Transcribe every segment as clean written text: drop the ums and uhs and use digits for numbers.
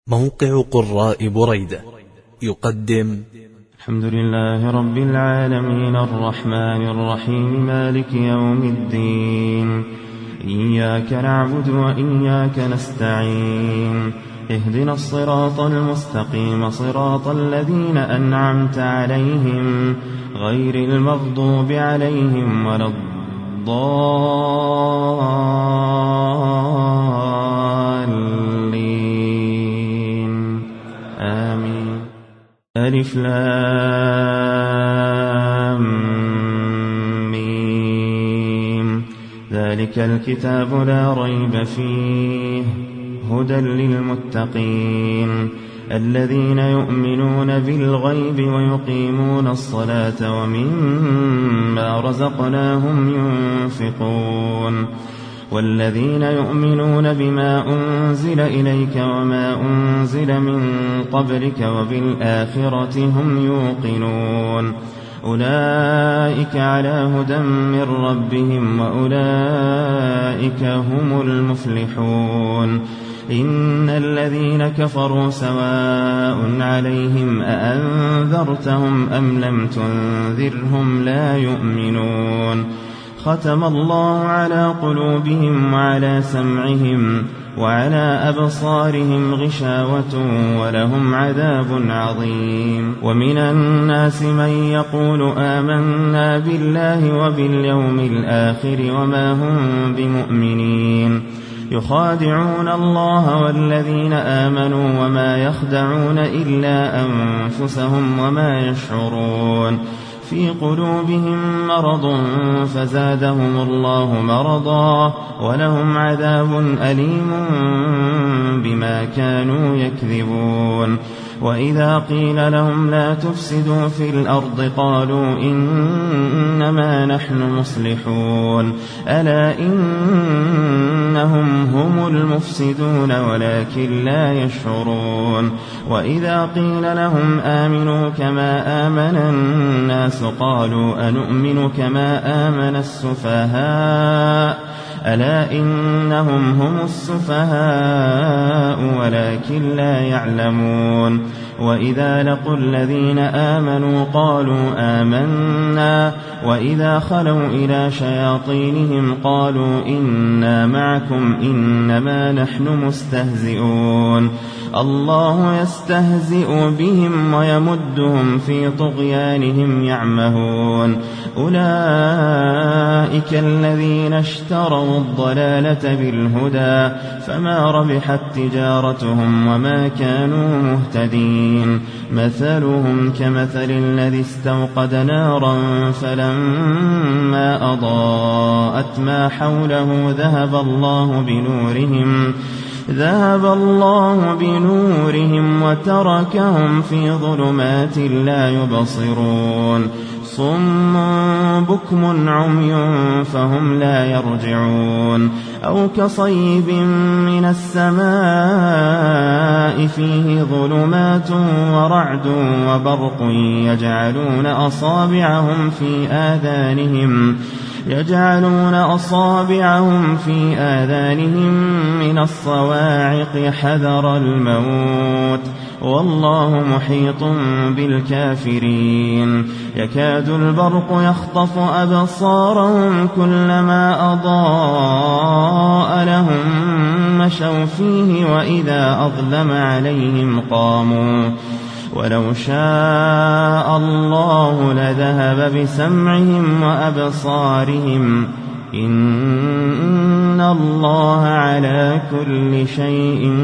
موقع قراء بريدة يقدم الحمد لله رب العالمين الرحمن الرحيم مالك يوم الدين إياك نعبد وإياك نستعين اهدنا الصراط المستقيم صراط الذين أنعمت عليهم غير المغضوب عليهم ولا الضالين آمين. ألف لام ميم ذلك الكتاب لا ريب فيه هدى للمتقين الذين يؤمنون بالغيب ويقيمون الصلاة ومما رزقناهم ينفقون والذين يؤمنون بما أنزل إليك وما أنزل من قبلك وبالآخرة هم يوقنون أولئك على هدى من ربهم وأولئك هم المفلحون. إن الذين كفروا سواء عليهم أأنذرتهم أم لم تنذرهم لا يؤمنون. ختم الله على قلوبهم وعلى سمعهم وعلى أبصارهم غشاوة ولهم عذاب عظيم. ومن الناس من يقول آمنا بالله وباليوم الآخر وما هم بمؤمنين يخادعون الله والذين آمنوا وما يخدعون إلا أنفسهم وما يشعرون. في قلوبهم مرض فزادهم الله مرضا ولهم عذاب أليم بما كانوا يكذبون. وإذا قيل لهم لا تفسدوا في الأرض قالوا إنما نحن مصلحون ألا إنهم هم المفسدون ولكن لا يشعرون. وإذا قيل لهم آمنوا كما آمن الناس قالوا أنؤمن كما آمن السفهاء ألا إنهم هم السفهاء ولكن لا يعلمون. وإذا لقوا الذين آمنوا قالوا آمنا وإذا خلوا إلى شياطينهم قالوا إنا معكم إنما نحن مستهزئون. الله يستهزئ بهم ويمدهم في طغيانهم يعمهون. أولئك الذين اشتروا الضلالة بالهدى فما ربحت تجارتهم وما كانوا مهتدين. مثلهم كمثل الذي استوقد نارا فلما أضاءت ما حوله ذهب الله بنورهم وتركهم في ظلمات لا يبصرون. صم بكم عمي فهم لا يرجعون. أو كصيب من السماء فيه ظلمات ورعد وبرق يجعلون أصابعهم في آذانهم من الصواعق حذر الموت والله محيط بالكافرين. يكاد البرق يخطف أبصارهم كلما أضاء لهم مشوا فيه وإذا أظلم عليهم قاموا. ولو شاء الله لذهب بسمعهم وأبصارهم إن الله على كل شيء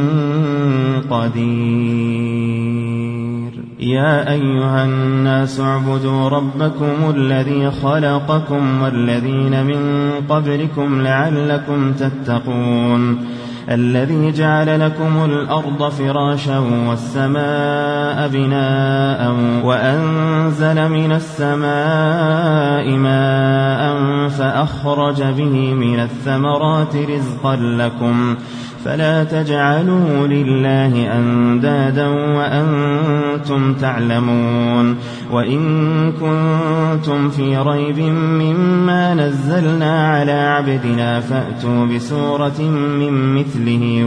قدير. يا أيها الناس اعبدوا ربكم الذي خلقكم والذين من قبلكم لعلكم تتقون. الذي جعل لكم الأرض فراشا والسماء بناء وأنزل من السماء ماء فأخرج به من الثمرات رزقا لكم فلا تجعلوا لله أندادا وأنتم تعلمون وإن كنتم في ريب مما نزلنا على عبدنا فأتوا بسورة من مثله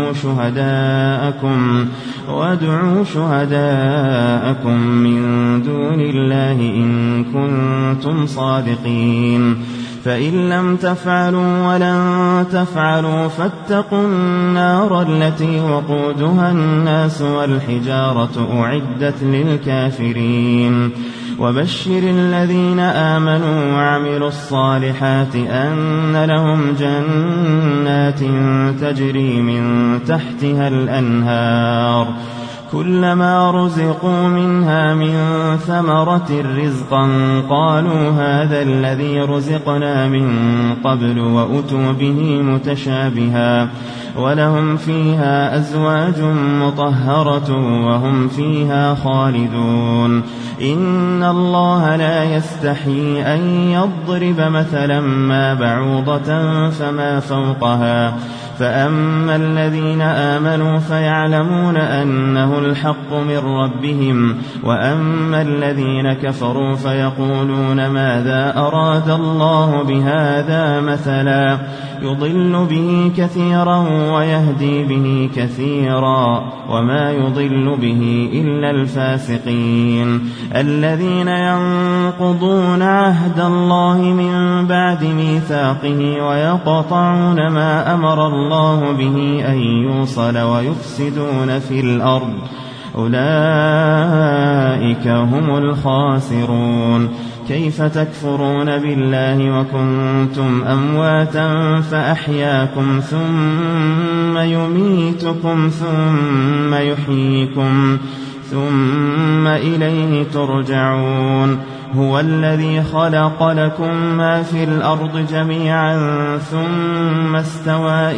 وادعوا شهداءكم من دون الله إن كنتم صادقين فإن لم تفعلوا ولن تفعلوا فاتقوا النار التي وقودها الناس والحجارة أعدت للكافرين وبشر الذين آمنوا وعملوا الصالحات أن لهم جنات تجري من تحتها الأنهار كلما رزقوا منها من ثمرة رزقا قالوا هذا الذي رزقنا من قبل وأتوا به متشابها ولهم فيها أزواج مطهرة وهم فيها خالدون إن الله لا يستحيي أن يضرب مثلا ما بعوضة فما فوقها فأما الذين آمنوا فيعلمون أنه الحق من ربهم وأما الذين كفروا فيقولون ماذا أراد الله بهذا مثلا يضل به كثيرا ويهدي به كثيرا وما يضل به إلا الفاسقين الذين ينقضون عهد الله من بعد ميثاقه ويقطعون ما أمر الله به أن يوصل ويفسدون في الأرض أولئك هم الخاسرون كيف تكفرون بالله وكنتم أمواتا فأحياكم ثم يميتكم ثم يحييكم ثم إليه ترجعون هو الذي خلق لكم ما في الأرض جميعا ثم استوى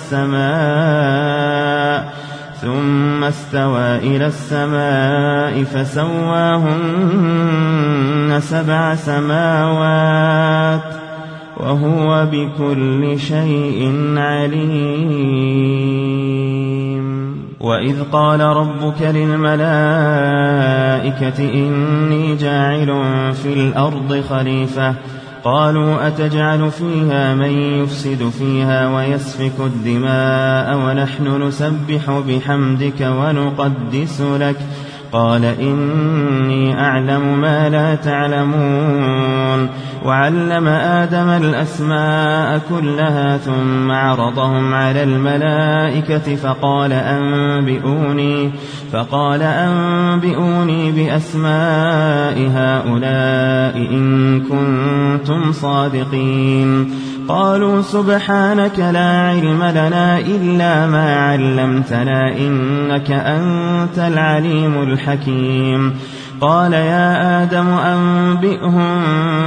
إلى السماء فسواهن 7 سماوات وهو بكل شيء عليم وإذ قال ربك للملائكة إني جاعل في الأرض خليفة قالوا أتجعل فيها من يفسد فيها ويسفك الدماء ونحن نسبح بحمدك ونقدس لك قال إني أعلم ما لا تعلمون وعلم آدم الأسماء كلها ثم عرضهم على الملائكة فقال أنبئوني بأسماء هؤلاء إن كنتم صادقين قالوا سبحانك لا علم لنا إلا ما علمتنا إنك أنت العليم الحكيم قال يا آدم أنبئهم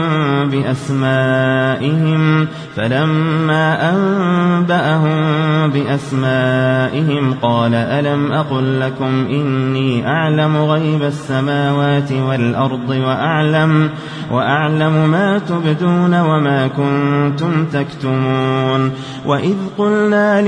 بأسمائهم فلما أنبأهم بأسمائهم قال ألم أقل لكم إني أعلم غيب السماوات والأرض وأعلم ما تبدون وما كنتم تكتمون وإذ قلنا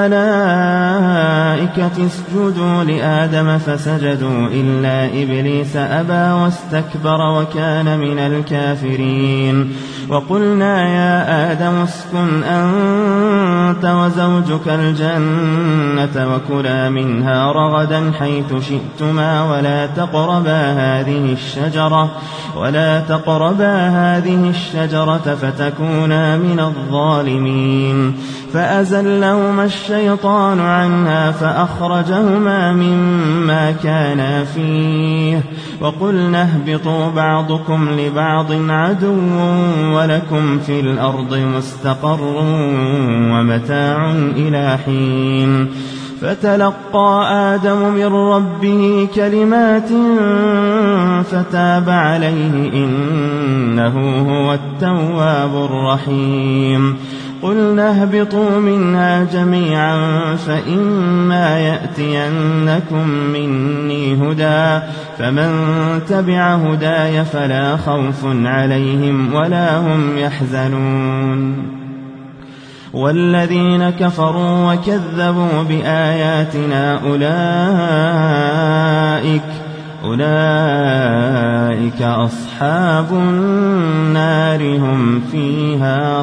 للملائكة اسجدوا لآدم فسجدوا إلا إبليس أبى واستكبر وكان من الكافرين وقلنا يا آدم اسكن أنت وزوجك الجنة وكلا منها رغدا حيث شئتما ولا تقربا هذه الشجرة فتكونا من الظالمين فأزلهما الشيطان عنها فأخرجهما مما كانا فيه وقلنا اهبطوا بعضكم لبعض عدو ولكم في الأرض مستقر ومتاع إلى حين فتلقى آدم من ربه كلمات فتاب عليه إنه هو التواب الرحيم قلنا اهبطوا منها جميعا فإما يأتينكم مني هدى فمن تبع هداي فلا خوف عليهم ولا هم يحزنون والذين كفروا وكذبوا بآياتنا أولئك أصحاب النار هم فيها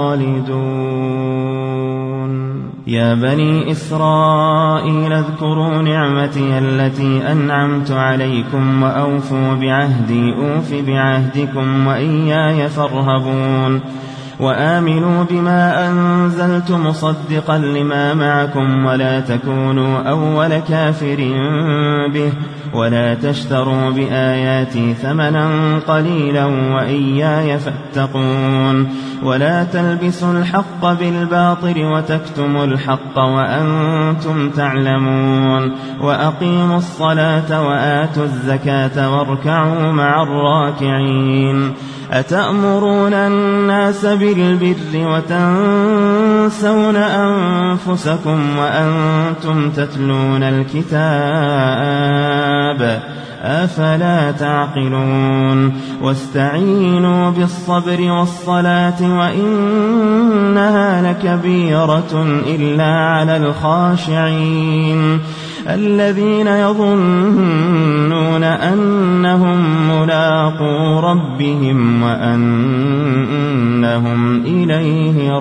خالدون. يا بني إسرائيل اذكروا نعمتي التي أنعمت عليكم وأوفوا بعهدي أوف بعهدكم وإياي فارهبون. وآمنوا بما أنزلت مصدقا لما معكم ولا تكونوا أول كافر به ولا تشتروا بآياتي ثمنا قليلا وإياي فاتقون. ولا تلبسوا الحق بالباطل وتكتموا الحق وأنتم تعلمون. وأقيموا الصلاة وآتوا الزكاة واركعوا مع الراكعين. أتأمرون الناس بالبر وتنسون أنفسكم وأنتم تتلون الكتاب أفلا تعقلون. واستعينوا بالصبر والصلاة وإنها لكبيرة إلا على الخاشعين الذين يظنون أنهم ملاقو ربهم وأنهم إليه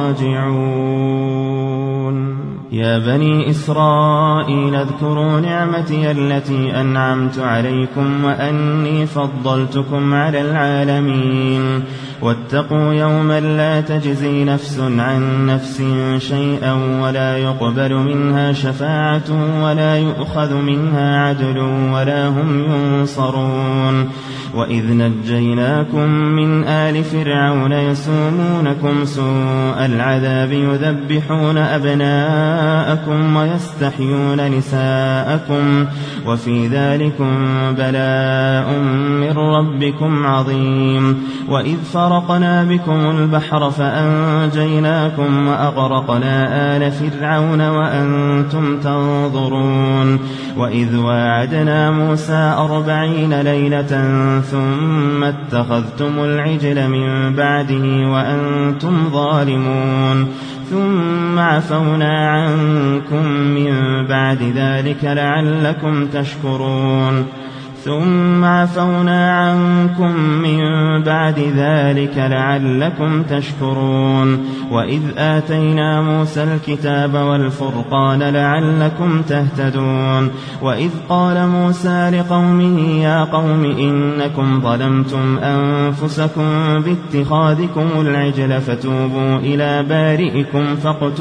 راجعون. يا بني إسرائيل اذكروا نعمتي التي أنعمت عليكم وأني فضلتكم على العالمين. واتقوا يوما لا تجزي نفس عن نفس شيئا ولا يقبل منها شفاعة ولا يؤخذ منها عدل ولا هم ينصرون. وإذ نجيناكم من آل فرعون يسومونكم سوء العذاب يذبحون أبناءكم ويستحيون نساءكم وفي ذلكم بلاء من ربكم عظيم. وإذ فرقنا بكم البحر فأنجيناكم وأغرقنا آل فرعون وأنتم تنظرون. وإذ واعدنا موسى 40 ليلة ثم اتخذتم العجل من بعده وأنتم ظالمون. ثم عفونا عنكم من بعد ذلك لعلكم تشكرون. وإذ آتينا موسى الكتاب والفرقان لعلكم تهتدون. وإذ قال موسى لقومه يا قوم إنكم ظلمتم أنفسكم باتخاذكم العجل فتوبوا إلى بارئكم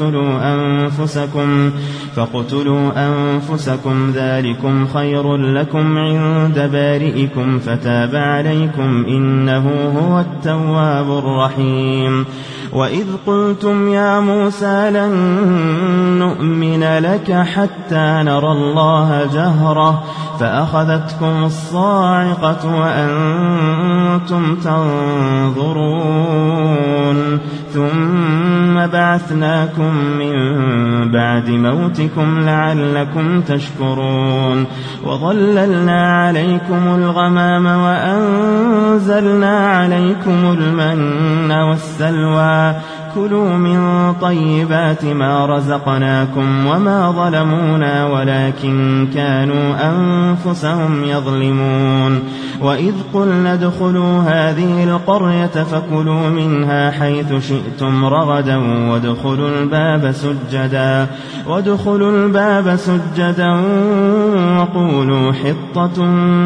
فاقتلوا أنفسكم ذلكم خير لكم عند بارئكم فتاب عليكم إنه هو التواب الرحيم. وإذ قلتم يا موسى لن نؤمن لك حتى نرى الله جهرة فأخذتكم الصاعقة وأنتم تنظرون. ثم بعثناكم من بعد موتكم لعلكم تشكرون. وظللنا عليكم الغمام وأنزلنا عليكم المن والسلوى كلوا من طيبات ما رزقناكم وما ظلمونا ولكن كانوا أنفسهم يظلمون. وإذ قلنا ادخلوا هذه القرية فكلوا منها حيث شئتم رغدا وادخلوا الباب سجدا وقولوا حطة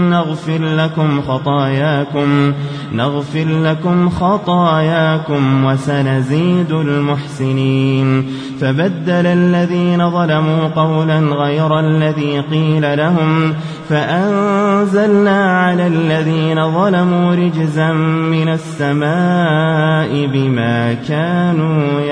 نغفر لكم خطاياكم وسنزيد المحسنين. فبدل الذين ظلموا قولا غير الذي قيل لهم فأنزلنا على الذين ظلموا رجزا من السماء بما كانوا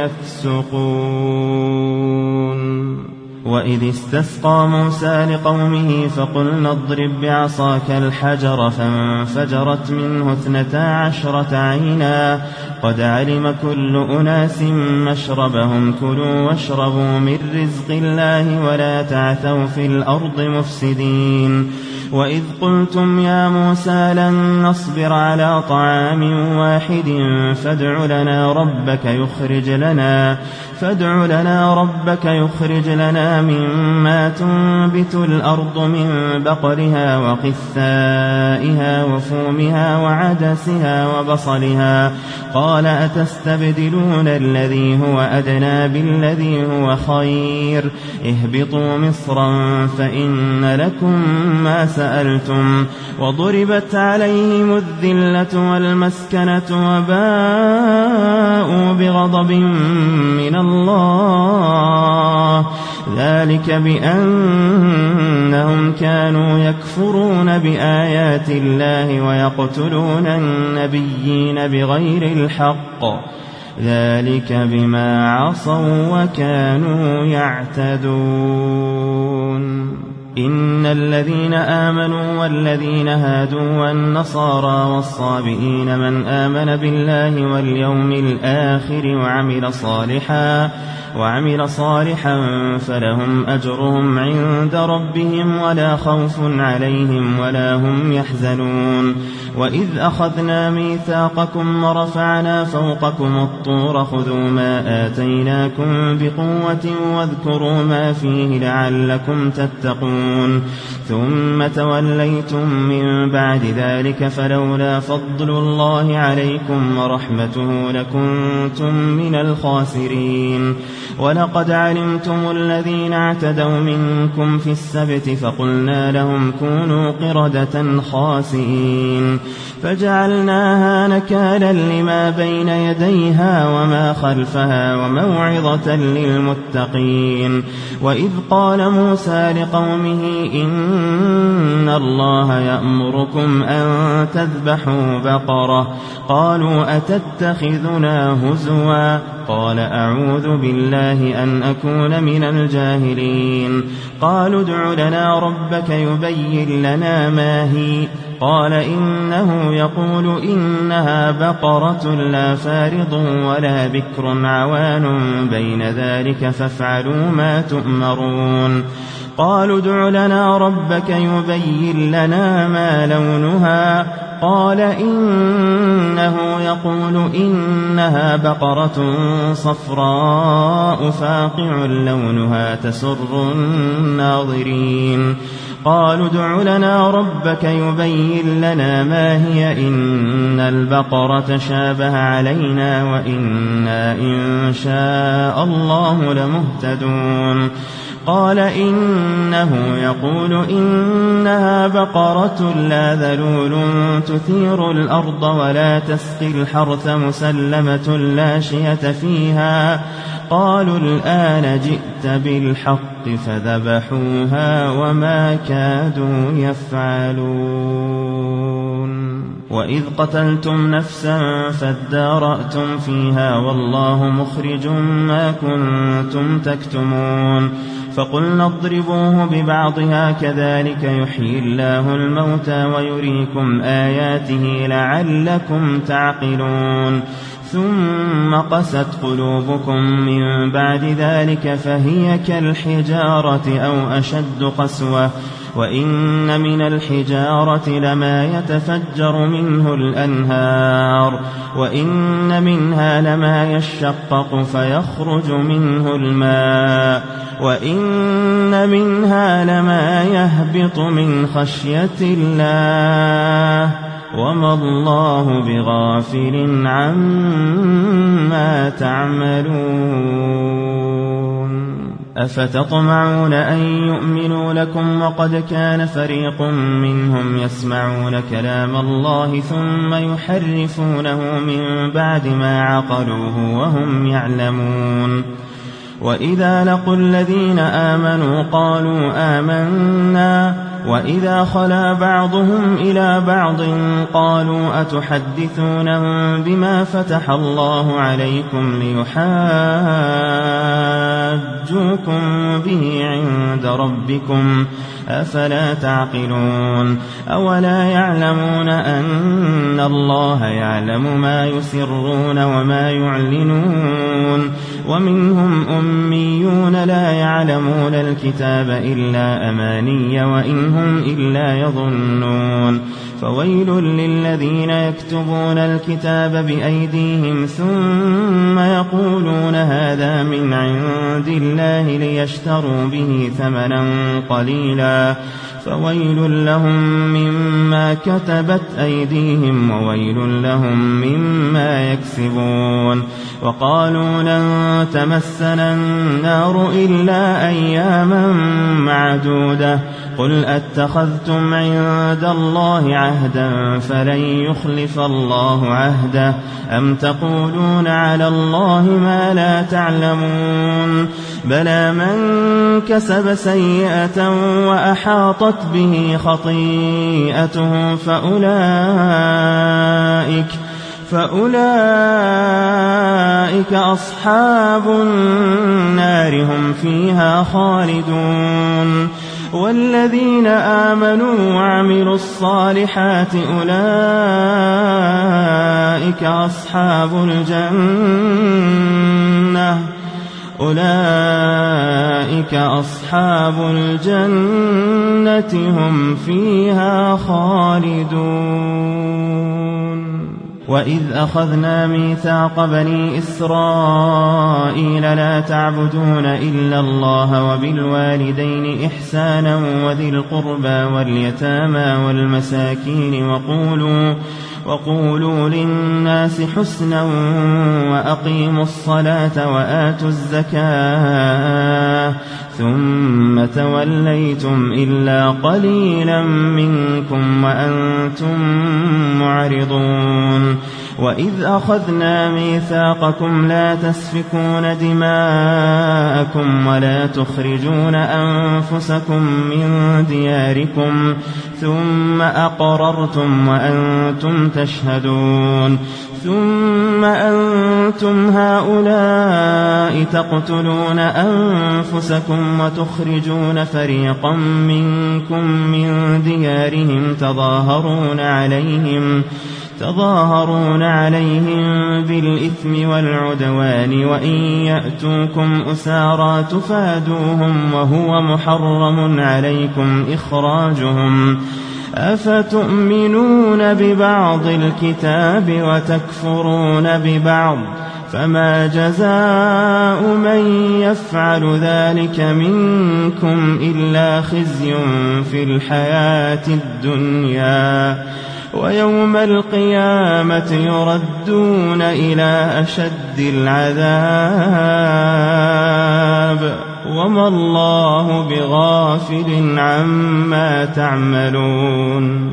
يفسقون. وإذ استسقى موسى لقومه فقلنا اضرب بعصاك الحجر فانفجرت منه 12 عينا قد علم كل أناس مشربهم كلوا واشربوا من رزق الله ولا تعثوا في الأرض مفسدين. وإذ قلتم يا موسى لن نصبر على طعام واحد فادع لنا ربك فادع لنا ربك يخرج لنا مما تنبت الأرض من بقلها وقثائها وفومها وعدسها وبصلها قال أتستبدلون الذي هو أدنى بالذي هو خير اهبطوا مصرا فإن لكم ما سألتم وضربت عليهم الذلة والمسكنة وباءوا بغضب من الله ذلك بأنهم كانوا يكفرون بآيات الله ويقتلون النبيين بغير الحق ذلك بما عصوا وكانوا يعتدون إن الذين آمنوا والذين هادوا والنصارى والصابئين من آمن بالله واليوم الآخر وعمل صالحا فلهم أجرهم عند ربهم ولا خوف عليهم ولا هم يحزنون وإذ أخذنا ميثاقكم ورفعنا فوقكم الطور خذوا ما آتيناكم بقوة واذكروا ما فيه لعلكم تتقون ثم توليتم من بعد ذلك فلولا فضل الله عليكم ورحمته لكنتم من الخاسرين ولقد علمتم الذين اعتدوا منكم في السبت فقلنا لهم كونوا قردة خاسئين فجعلناها نكالا لما بين يديها وما خلفها وموعظة للمتقين وإذ قال موسى لقومه إن الله يأمركم أن تذبحوا بقرة قالوا أتتخذنا هزوا قال أعوذ بالله أن أكون من الجاهلين قالوا ادع لنا ربك يبين لنا ما هي قال إنه يقول إنها بقرة لا فارض ولا بكر عوان بين ذلك فافعلوا ما تؤمرون قالوا ادع لنا ربك يبين لنا ما لونها قال إنه يقول إنها بقرة صفراء فاقع لونها تسر الناظرين قالوا ادع لنا ربك يبين لنا ما هي إن البقرة شابه علينا وإنا إن شاء الله لمهتدون قال إنه يقول إنها بقرة لا ذلول تثير الأرض ولا تسقي الحرث مسلمة لا شية فيها قالوا الآن جئت بالحق فذبحوها وما كادوا يفعلون وإذ قتلتم نفسا فادارأتم فيها والله مخرج ما كنتم تكتمون فقلنا اضربوه ببعضها كذلك يحيي الله الموتى ويريكم آياته لعلكم تعقلون ثم قست قلوبكم من بعد ذلك فهي كالحجارة أو أشد قسوة وإن من الحجارة لما يتفجر منه الأنهار وإن منها لما يشقق فيخرج منه الماء وإن منها لما يهبط من خشية الله وما الله بغافل عما تعملون أفتطمعون أن يؤمنوا لكم وقد كان فريق منهم يسمعون كلام الله ثم يحرفونه من بعد ما عقلوه وهم يعلمون وإذا لقوا الذين آمنوا قالوا آمنا وإذا خلا بعضهم إلى بعض قالوا أتحدثونهم بما فتح الله عليكم ليحاجوكم به عند ربكم أفلا تعقلون أولا يعلمون أن الله يعلم ما يسرون وما يعلنون ومنهم أميون لا يعلمون الكتاب إلا أماني وإن إن هم إلا يظنون فويل للذين يكتبون الكتاب بأيديهم ثم يقولون هذا من عند الله ليشتروا به ثمنا قليلا فويل لهم مما كتبت أيديهم وويل لهم مما يكسبون وقالوا لن تمسنا النار إلا أياما معدودة قل أتخذتم عند الله عهدا فلن يخلف الله عهده أم تقولون على الله ما لا تعلمون بلى من كسب سيئة وأحاطت به خطيئته فأولئك أصحاب النار هم فيها خالدون والذين آمنوا وعملوا الصالحات أولئك أصحاب الجنة هم فيها خالدون وإذ أخذنا ميثاق بني إسرائيل لا تعبدون إلا الله وبالوالدين إحسانا وذي القربى واليتامى والمساكين وقولوا للناس حسنا وأقيموا الصلاة وآتوا الزكاة ثم توليتم إلا قليلا منكم وأنتم معرضون وإذ أخذنا ميثاقكم لا تسفكون دماءكم ولا تخرجون أنفسكم من دياركم ثم أقررتم وأنتم تشهدون ثم أنتم هؤلاء تقتلون أنفسكم وتخرجون فريقا منكم من ديارهم تظاهرون عليهم بالإثم والعدوان وإن يأتوكم أسارى تفادوهم وهو محرم عليكم إخراجهم أفتؤمنون ببعض الكتاب وتكفرون ببعض فما جزاء من يفعل ذلك منكم إلا خزي في الحياة الدنيا ويوم القيامة يردون إلى أشد العذاب وما الله بغافل عما تعملون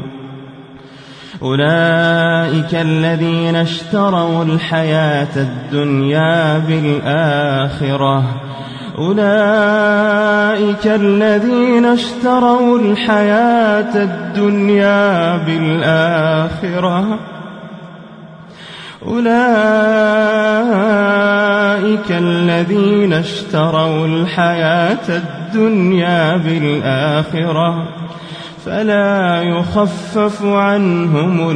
أولئك الذين اشتروا الحياة الدنيا بالآخرة أولئك الذين اشتروا الحياة الدنيا بالآخرة أولئك الذين اشتروا الحياة الدنيا بالآخرة فلا يخفف عنهم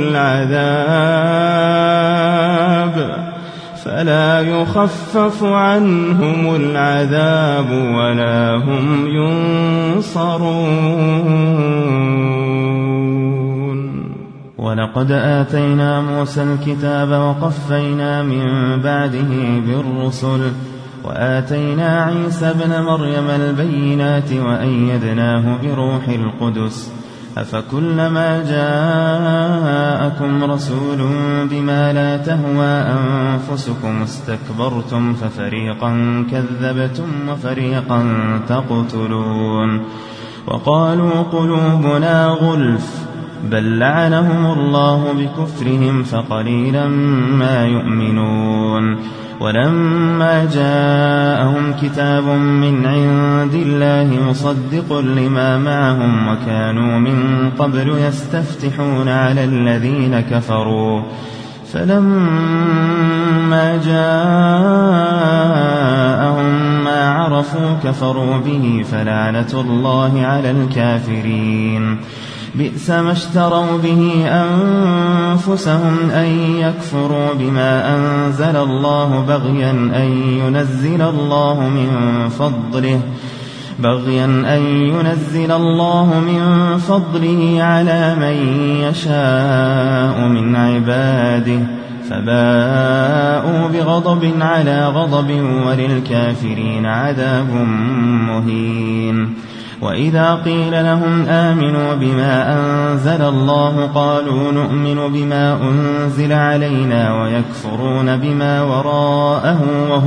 العذاب ولا هم ينصرون ولقد آتينا موسى الكتاب وقفينا من بعده بالرسل وآتينا عيسى ابن مريم البينات وأيدناه بروح القدس أفكلما جاءكم رسول بما لا تهوى أنفسكم استكبرتم ففريقا كذبتم وفريقا تقتلون وقالوا قلوبنا غلف بل لعنهم الله بكفرهم فقليلا ما يؤمنون ولما جاءهم كتاب من عند الله مصدق لما معهم وكانوا من قبل يستفتحون على الذين كفروا فلما جاءهم ما عرفوا كفروا به فلعنة الله على الكافرين بئس ما اشتروا به أنفسهم أن يكفروا بما أنزل الله بغيا أن ينزل الله من فضله بغيا أن ينزل الله من فضله على من يشاء من عباده فباءوا بغضب على غضب وللكافرين عذاب مهين. وإذا قيل لهم آمنوا بما أنزل الله قالوا نؤمن بما أنزل علينا ويكفرون بما وراءه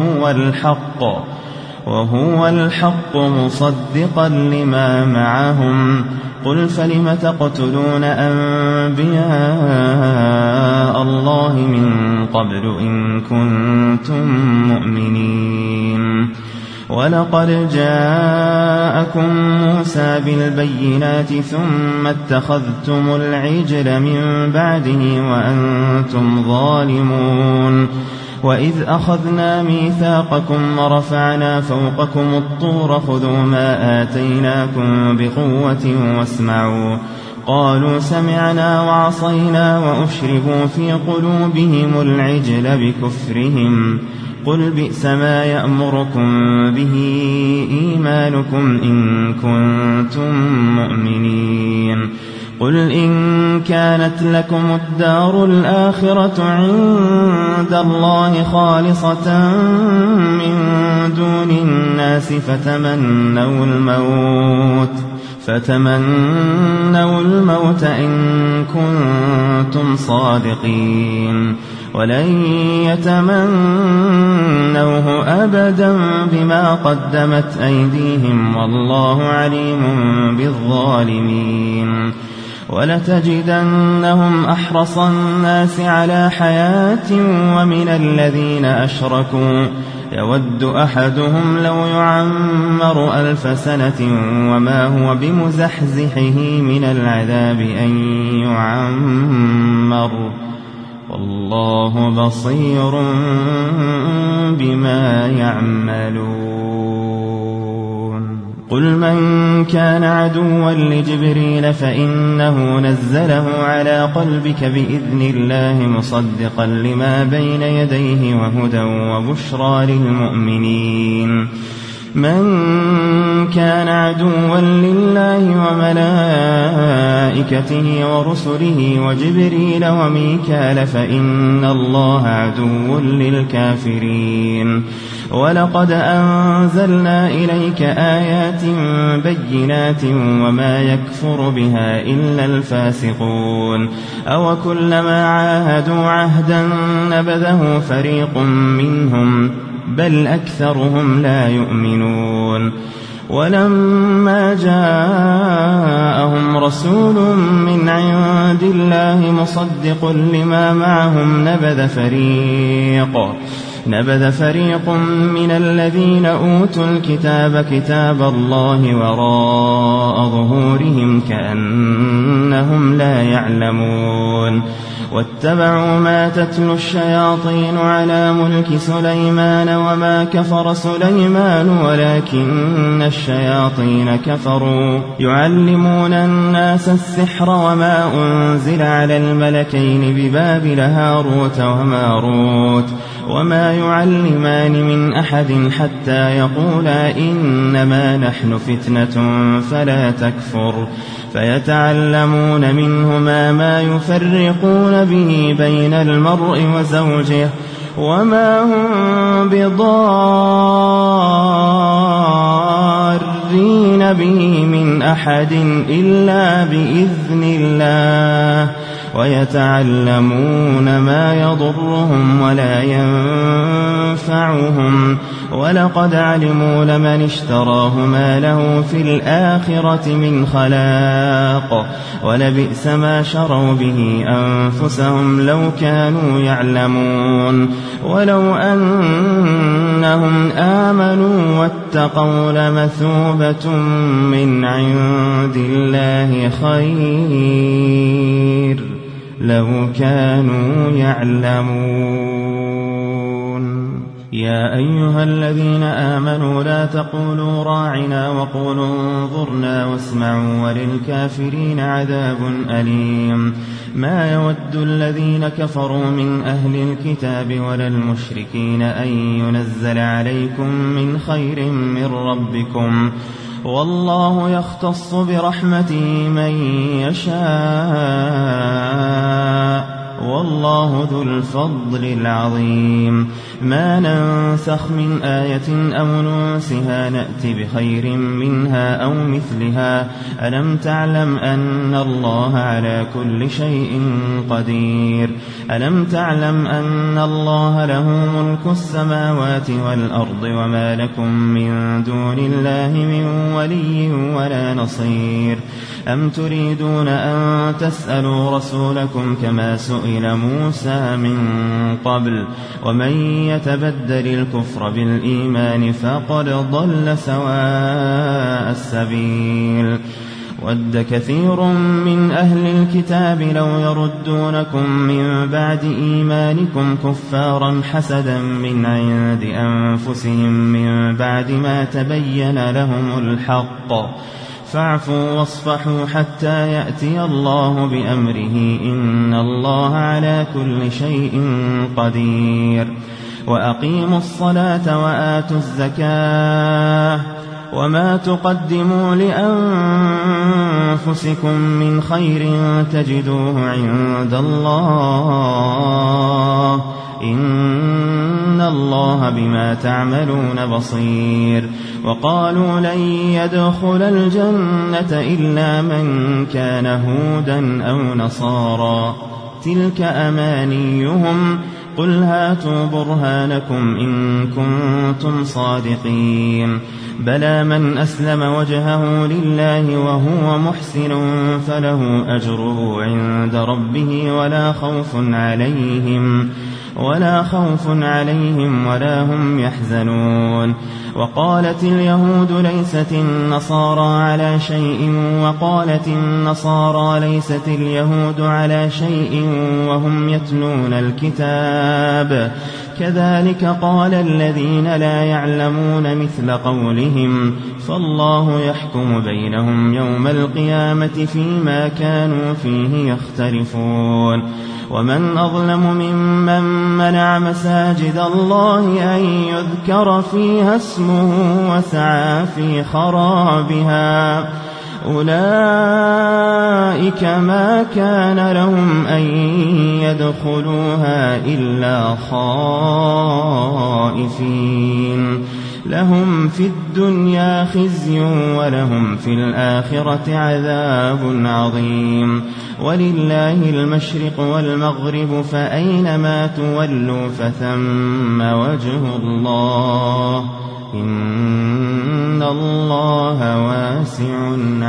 وهو الحق مصدقا لما معهم. قل فلم تقتلون أنبياء الله من قبل إن كنتم مؤمنين. ولقد جاءكم موسى بالبينات ثم اتخذتم العجل من بعده وأنتم ظالمون. وإذ أخذنا ميثاقكم ورفعنا فوقكم الطور خذوا ما آتيناكم بقوة واسمعوا. قالوا سمعنا وعصينا وأشربوا في قلوبهم العجل بكفرهم. قل بئس ما يأمركم به إيمانكم إن كنتم مؤمنين. قل إن كانت لكم الدار الآخرة عند الله خالصة من دون الناس فتمنوا الموت إن كنتم صادقين. ولن يتمنوه أبدا بما قدمت أيديهم والله عليم بالظالمين. ولتجدنهم أحرص الناس على حياة ومن الذين أشركوا يود أحدهم لو يعمر 1000 سنة وما هو بمزحزحه من العذاب أن يعمر والله بصير بما يعملون. قل من كان عدوا لجبريل فإنه نزله على قلبك بإذن الله مصدقا لما بين يديه وهدى وبشرى للمؤمنين. من كان عدوا لله وملائكته ورسله وجبريل وميكال فإن الله عدو للكافرين. ولقد أنزلنا إليك آيات بينات وما يكفر بها إلا الفاسقون. أو كلما عاهدوا عهدا نبذه فريق منهم بل أكثرهم لا يؤمنون. ولما جاءهم رسول من عند الله مصدق لما معهم نبذ فريق من الذين أوتوا الكتاب كتاب الله وراء ظهورهم كأنهم لا يعلمون. واتبعوا ما تتلو الشياطين على ملك سليمان وما كفر سليمان ولكن الشياطين كفروا يعلمون الناس السحر وما أنزل على الملكين ببابل هاروت وماروت وما يعلمان من أحد حتى يقولا إنما نحن فتنة فلا تكفر. فيتعلمون منهما ما يفرقون به بين المرء وزوجه وما هم بضارين به من أحد إلا بإذن الله ويتعلمون ما يضرهم ولا ينفعهم ولقد علموا لمن اشتراه ما له في الآخرة من خلاق ولبئس ما شروا به أنفسهم لو كانوا يعلمون. ولو أنهم آمنوا واتقوا لمثوبة من عند الله خير لو كانوا يعلمون. يا أيها الذين آمنوا لا تقولوا راعنا وقولوا انظرنا واسمعوا وللكافرين عذاب أليم. ما يود الذين كفروا من أهل الكتاب ولا المشركين أن ينزل عليكم من خير من ربكم والله يختص برحمته من يشاء والله ذو الفضل العظيم. ما ننسخ من آية أو ننسها نأت بخير منها أو مثلها. ألم تعلم أن الله على كل شيء قدير. ألم تعلم أن الله له ملك السماوات والأرض وما لكم من دون الله من ولي ولا نصير. أم تريدون أن تسألوا رسولكم كما سئل موسى من قبل ومن يتبدل الكفر بالإيمان فقد ضل سواء السبيل. ود كثير من أهل الكتاب لو يردونكم من بعد إيمانكم كفارا حسدا من عند أنفسهم من بعد ما تبين لهم الحق فاعفوا واصفحوا حتى يأتي الله بأمره إن الله على كل شيء قدير. وأقيموا الصلاة وآتوا الزكاة وما تقدموا لأنفسكم من خير تجدوه عند الله إن الله بما تعملون بصير. وقالوا لن يدخل الجنة إلا من كان هودا أو نصارى تلك أمانيهم قل هاتوا برهانكم إن كنتم صادقين. بلى من أسلم وجهه لله وهو محسن فله أجره عند ربه ولا خوف عليهم ولا هم يحزنون. وقالت اليهود ليست النصارى على شيء وقالت النصارى ليست اليهود على شيء وهم يتلون الكتاب كذلك قال الذين لا يعلمون مثل قولهم فالله يحكم بينهم يوم القيامة فيما كانوا فيه يختلفون. ومن أظلم ممن منع مساجد الله أن يذكر فيها اسمه وسعى في خرابها أولئك ما كان لهم أن يدخلوها إلا خائفين لهم في الدنيا خزي ولهم في الآخرة عذاب عظيم. ولله المشرق والمغرب فأينما تولوا فثم وجه الله إن الله واسع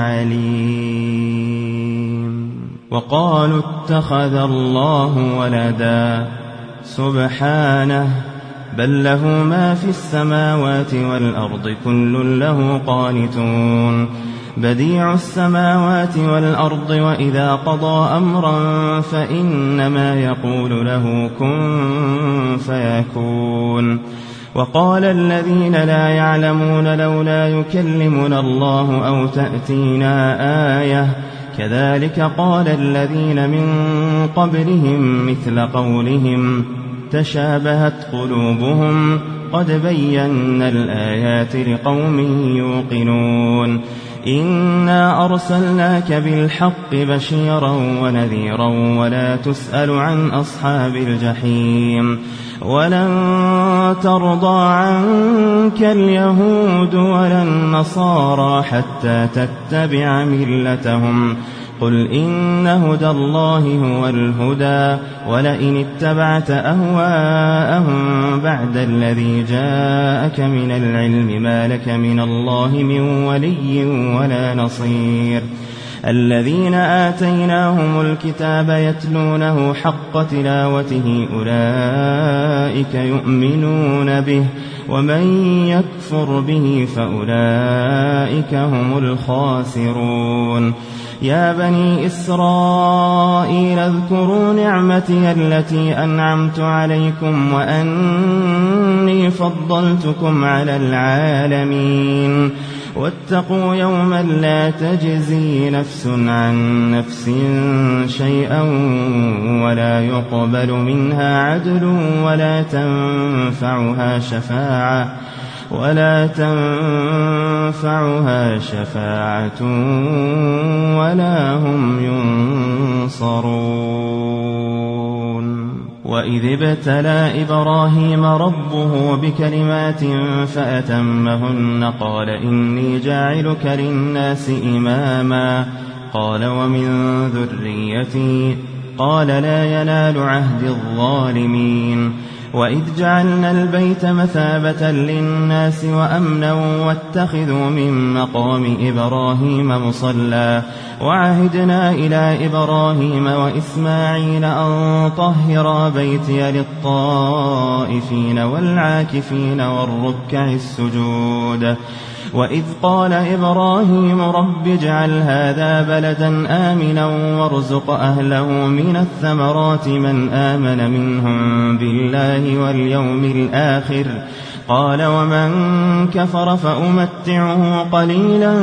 عليم. وقالوا اتخذ الله ولدا سبحانه بل له ما في السماوات والأرض كل له قانتون. بديع السماوات والأرض وإذا قضى أمرا فإنما يقول له كن فيكون. وقال الذين لا يعلمون لولا يكلمنا الله أو تأتينا آية كذلك قال الذين من قبلهم مثل قولهم تشابهت قلوبهم قد بينا الآيات لقوم يوقنون. إنا أرسلناك بالحق بشيرا ونذيرا ولا تسأل عن أصحاب الجحيم. ولن ترضى عنك اليهود ولا النصارى حتى تتبع ملتهم قل إن هدى الله هو الهدى ولئن اتبعت أهواءهم بعد الذي جاءك من العلم ما لك من الله من ولي ولا نصير. الذين آتيناهم الكتاب يتلونه حق تلاوته أولئك يؤمنون به ومن يكفر به فأولئك هم الخاسرون. يا بني إسرائيل اذكروا نعمتي التي أنعمت عليكم وأني فضلتكم على العالمين. واتقوا يوما لا تجزي نفس عن نفس شيئا ولا يقبل منها عدل ولا تنفعها شفاعة ولا هم ينصرون. وإذ ابتلى إبراهيم ربه بكلمات فأتمهن قال إني جاعلك للناس إماما قال ومن ذريتي قال لا ينال عهد الظالمين. وإذ جعلنا البيت مثابة للناس وأمنا واتخذوا من مقام إبراهيم مصلى وعهدنا إلى إبراهيم وإسماعيل أن طهرا بيتي للطائفين والعاكفين والركع السجود. وإذ قال إبراهيم رب اجعل هذا بلدا آمنا وارزق أهله من الثمرات من آمن منهم بالله واليوم الآخر قال ومن كفر فأمتعه قليلا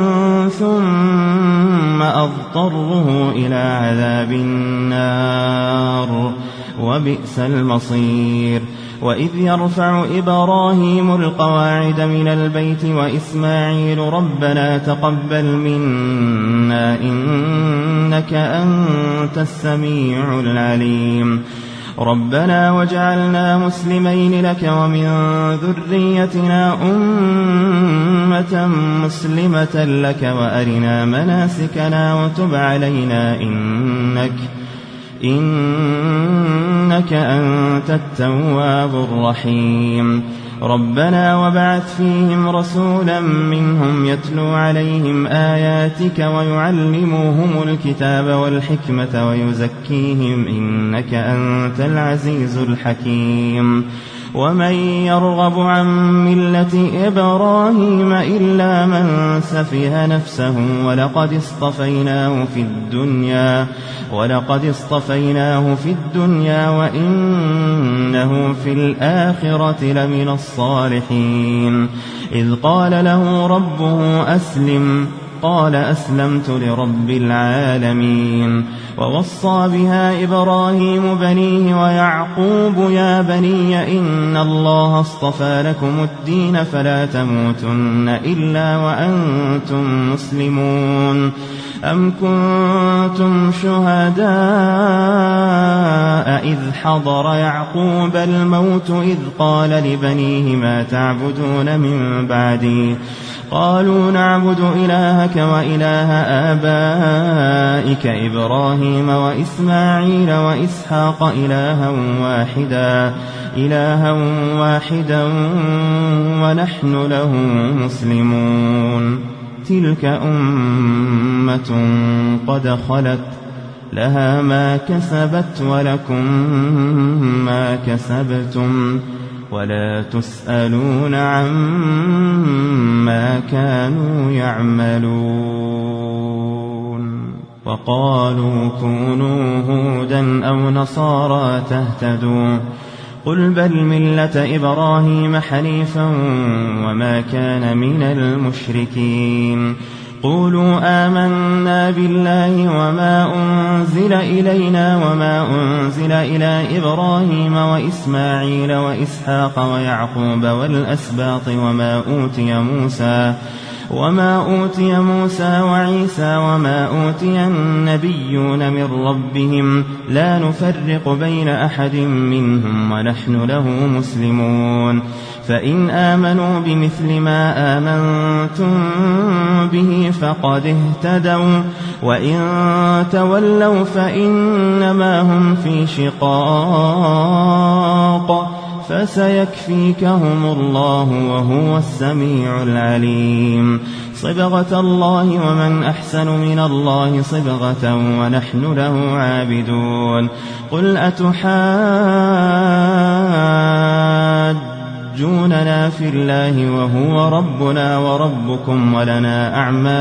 ثم أضطره إلى عذاب النار وبئس المصير. وإذ يرفع إبراهيم القواعد من البيت وإسماعيل ربنا تقبل منا إنك أنت السميع العليم ربنا وجعلنا مسلمين لك ومن ذريتنا أمة مسلمة لك وأرنا مناسكنا وتب علينا إنك أنت التواب الرحيم. ربنا وابعث فيهم رسولا منهم يتلو عليهم آياتك ويعلموهم الكتاب والحكمة ويزكيهم إنك أنت العزيز الحكيم. ومن يرغب عن ملة إبراهيم إلا من سفه نفسه ولقد اصطفيناه في الدنيا وإنه في الآخرة لمن الصالحين. إذ قال له ربه أسلم قال أسلمت لرب العالمين. ووصى بها إبراهيم بنيه ويعقوب يا بني إن الله اصطفى لكم الدين فلا تموتن إلا وأنتم مسلمون. أم كنتم شهداء إذ حضر يعقوب الموت إذ قال لبنيه ما تعبدون من بعدي قالوا نعبد إلهك وإله آبائك إبراهيم وإسماعيل وإسحاق إلها واحدا ونحن له مسلمون. تلك أمة قد خلت لها ما كسبت ولكم ما كسبتم ولا تسألون عما كانوا يعملون. وقالوا كونوا هودا أو نصارى تهتدوا قل بل ملة إبراهيم حنيفا وما كان من المشركين. قولوا آمنا بالله وما أنزل إلينا وما أنزل إلى إبراهيم وإسماعيل وإسحاق ويعقوب والأسباط وما أوتي موسى وعيسى وما أوتي النبيون من ربهم لا نفرق بين أحد منهم ونحن له مسلمون. فإن آمنوا بمثل ما آمنتم به فقد اهتدوا وإن تولوا فإنما هم في شقاق فسيكفيكهم الله وهو السميع العليم. صبغة الله ومن أحسن من الله صبغة ونحن له عابدون. قل أتحاجوننا في الله وهو ربنا وربكم ولنا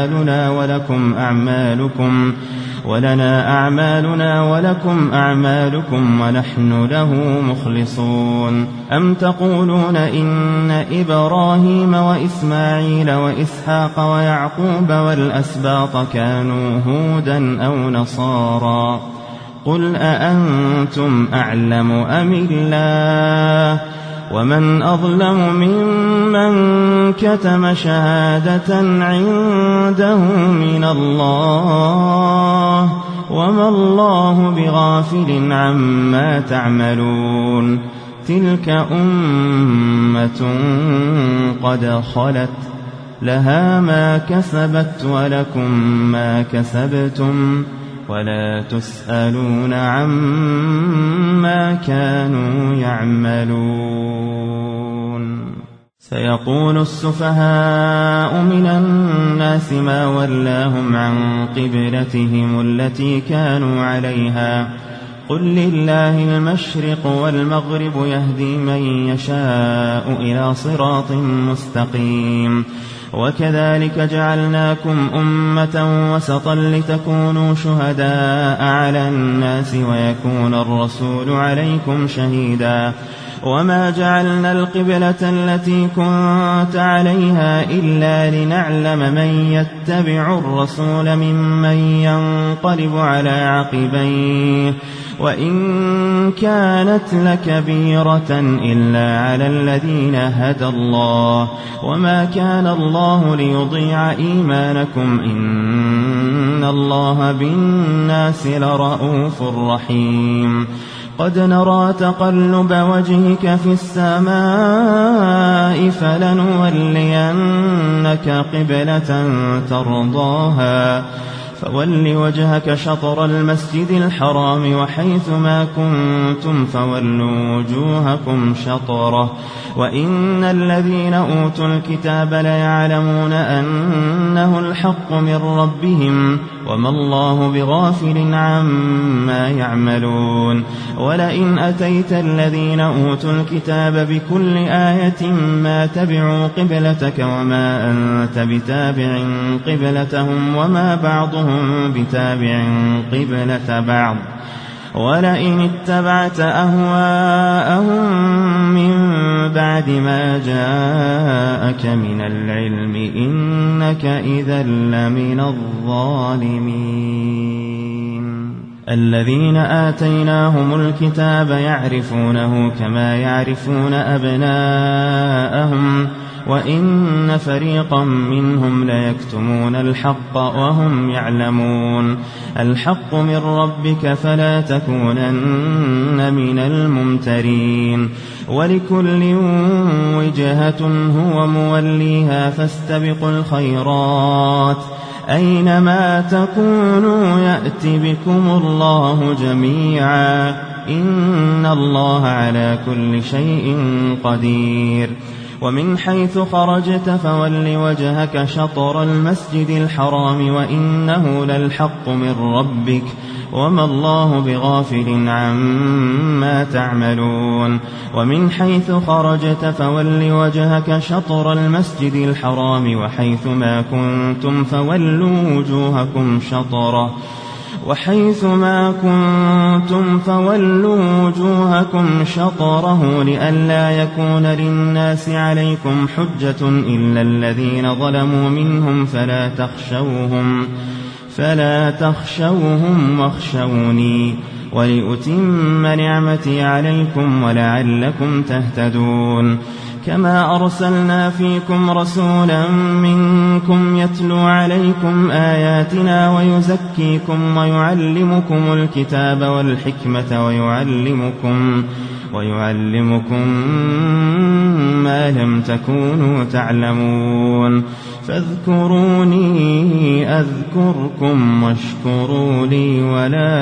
أعمالنا ولكم أعمالكم ونحن له مخلصون. أم تقولون إن إبراهيم وإسماعيل وإسحاق ويعقوب والأسباط كانوا هودا أو نصارى قل أأنتم أعلم أم الله ومن أظلم ممن كتم شهادة عنده من الله وما الله بغافل عما تعملون تلك أمة قد خلت لها ما كسبت ولكم ما كسبتم ولا تسألون عما كانوا يعملون سيقول السفهاء من الناس ما ولاهم عن قبلتهم التي كانوا عليها قل لله المشرق والمغرب يهدي من يشاء إلى صراط مستقيم وكذلك جعلناكم أمة وسطا لتكونوا شهداء على الناس ويكون الرسول عليكم شهيدا وما جعلنا القبلة التي كنت عليها إلا لنعلم من يتبع الرسول ممن ينقلب على عقبيه وإن كانت لكبيرة إلا على الذين هدى الله وما كان الله ليضيع إيمانكم إن الله بالناس لرءوف رحيم قد نرى تقلب وجهك في السماء فلنولينك قبلة ترضاها فول وجهك شطر المسجد الحرام وحيث ما كنتم فولوا وجوهكم شطره وإن الذين أوتوا الكتاب ليعلمون أنه الحق من ربهم وما الله بغافل عما يعملون ولئن أتيت الذين أوتوا الكتاب بكل آية ما تبعوا قبلتك وما أنت بتابع قبلتهم وما بعضهم بتابع قبلة بعض ولئن اتبعت أهواءهم من بعد ما جاءك من العلم إنك إذا لمن الظالمين الذين آتيناهم الكتاب يعرفونه كما يعرفون أبناءهم وإن فريقا منهم ليكتمون الحق وهم يعلمون الحق من ربك فلا تكونن من الممترين ولكل وجهة هو موليها فاستبقوا الخيرات أينما تكونوا يأت بكم الله جميعا إن الله على كل شيء قدير ومن حيث خرجت فول وجهك شطر المسجد الحرام وإنه للحق من ربك وما الله بغافل عما تعملون ومن حيث خرجت فول وجهك شطر المسجد الحرام وحيث ما كنتم فولوا وجوهكم شطره وحيث ما كنتم فولوا وجوهكم شطره لئلا يكون للناس عليكم حجة إلا الذين ظلموا منهم فلا تخشوهم واخشوني ولأتم نعمتي عليكم ولعلكم تهتدون كما أرسلنا فيكم رسولا منكم يتلو عليكم آياتنا ويزكيكم ويعلمكم الكتاب والحكمة ويعلمكم ما لم تكونوا تعلمون فاذكروني أذكركم واشكروا لي ولا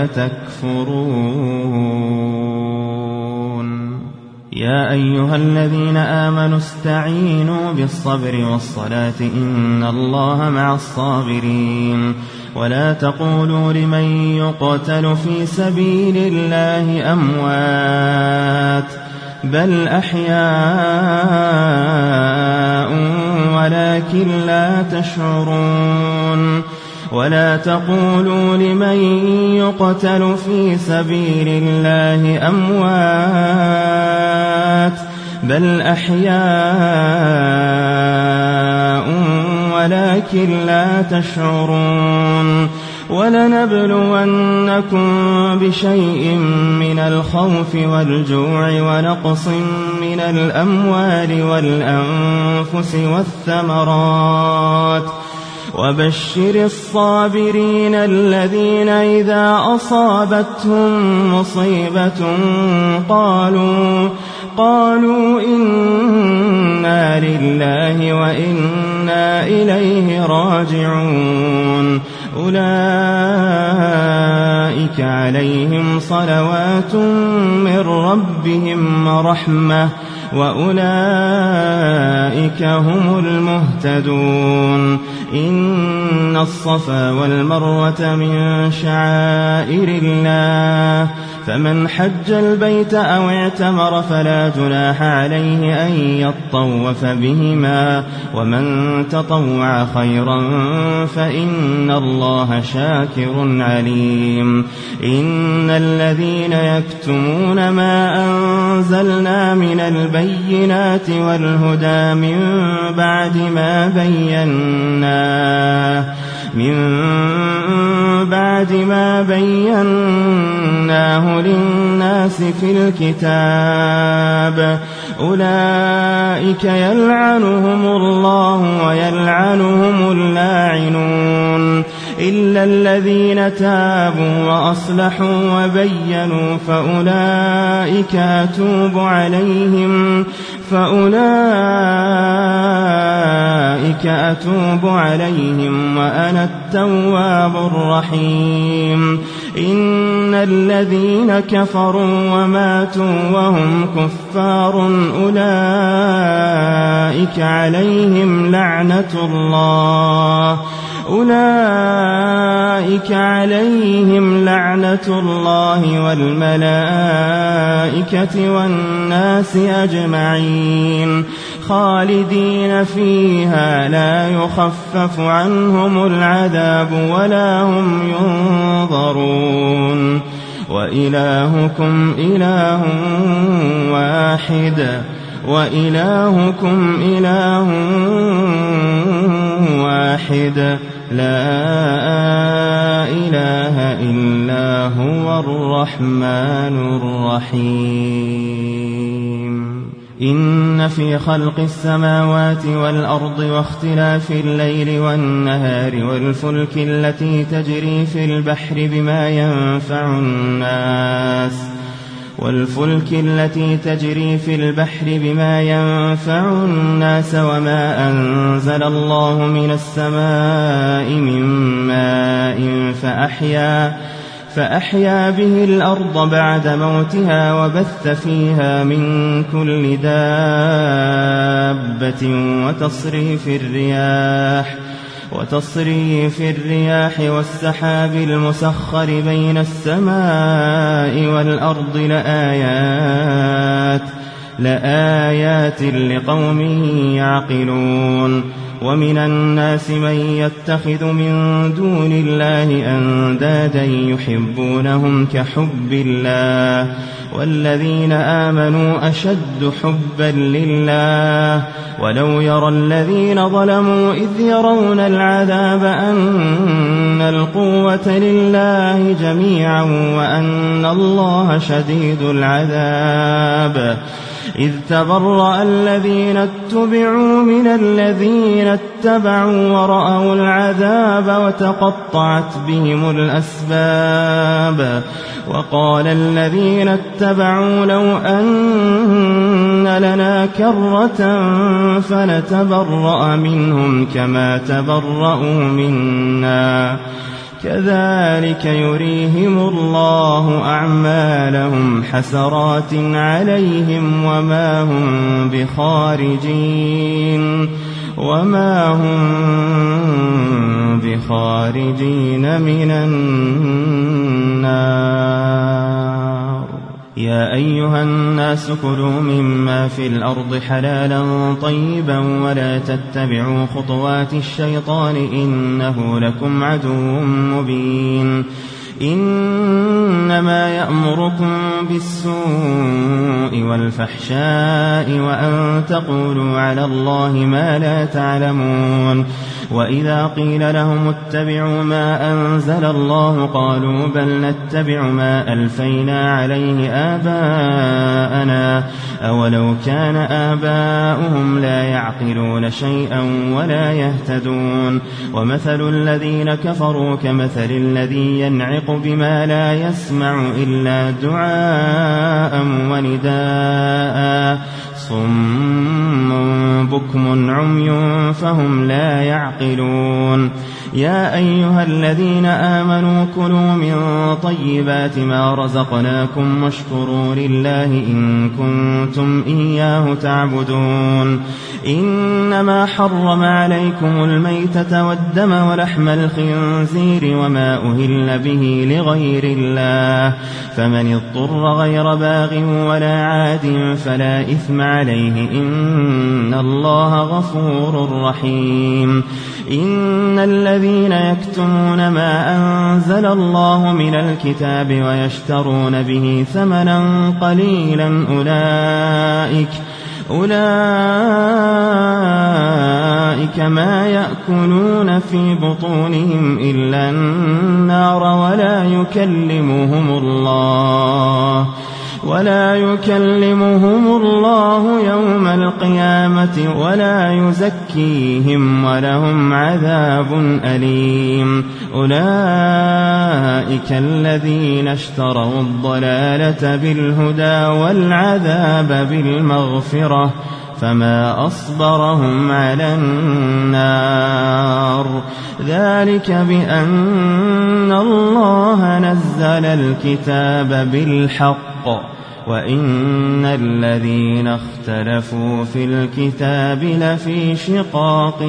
تكفرون يا أيها الذين آمنوا استعينوا بالصبر والصلاة إن الله مع الصابرين ولا تقولوا لمن يقتل في سبيل الله أموات بل أحياء ولكن لا تشعرون ولا تقولوا لمن يقتل في سبيل الله أموات بل أحياء ولكن لا تشعرون ولنبلونكم بشيء من الخوف والجوع ونقص من الأموال والأنفس والثمرات وبشر الصابرين الذين إذا أصابتهم مصيبة قالوا إنا لله وإنا إليه راجعون أولئك عليهم صلوات من ربهم ورحمة وأولئك هم المهتدون إن الصفا والمروة من شعائر الله فمن حج البيت أو اعتمر فلا جناح عليه أن يطوف بهما ومن تطوع خيرا فإن الله شاكر عليم إن الذين يكتمون ما أنزلنا من البينات والهدى من بعد ما بيناه للناس في الكتاب أولئك يلعنهم الله ويلعنهم اللاعنون إلا الذين تابوا وأصلحوا وبينوا فأولئك أتوب عليهم وأنا التواب الرحيم إن الذين كفروا وماتوا وهم كفار أولئك عليهم لعنة الله والملائكة والناس أجمعين خالدين فيها لا يخفف عنهم العذاب ولا هم ينظرون وإلهكم إله واحد لا إله إلا هو الرحمن الرحيم إن في خلق السماوات والأرض واختلاف الليل والنهار والفلك التي تجري في البحر بما ينفع الناس وما أنزل الله من السماء من ماء فأحيا به الأرض بعد موتها وبث فيها من كل دابة وتصريف الرياح والسحاب المسخر بين السماء والأرض لآيات لقوم يعقلون ومن الناس من يتخذ من دون الله أندادا يحبونهم كحب الله والذين آمنوا أشد حبا لله ولو يرى الذين ظلموا إذ يرون العذاب أن القوة لله جميعا وأن الله شديد العذاب إذ تبرأ الذين اتبعوا من الذين اتبعوا ورأوا العذاب وتقطعت بهم الأسباب وقال الذين اتبعوا لو أن لنا كرة فنتبرأ منهم كما تبرأوا منا كذلك يريهم الله أعمالهم حسرات عليهم وما هم بخارجين من النار يا أيها الناس كلوا مما في الأرض حلالا طيبا ولا تتبعوا خطوات الشيطان إنه لكم عدو مبين إنما إنما يأمركم بالسوء والفحشاء وأن تقولوا على الله ما لا تعلمون. وإذا قيل لهم اتبعوا ما أنزل الله قالوا بل نتبع ما ألفينا عليه آباءنا أولو كان آباؤهم لا يعقلون شيئا ولا يهتدون. ومثل الذين كفروا كمثل الذي ينعق بما لا يسمع إلا دعاء ونداء صم بكم عمي فهم لا يعقلون. يا أيها الذين آمنوا كلوا من طيبات ما رزقناكم واشكروا لله إن كنتم إياه تعبدون. إنما حرم عليكم الميتة والدم ولحم الخنزير وما أهل به لغير الله فمن اضطر غير باغ ولا عاد فلا إثم عليه إن الله غفور رحيم. إن الذين يكتمون ما أنزل الله من الكتاب ويشترون به ثمنا قليلا أولئك ما يأكلون في بطونهم إلا النار ولا يكلمهم الله يوم القيامة ولا يزكيهم ولهم عذاب أليم. أولئك الذين اشتروا الضلالة بالهدى والعذاب بالمغفرة فما أصبرهم على النار. ذلك بأن الله نزل الكتاب بالحق وإن الذين اختلفوا في الكتاب لفي شقاق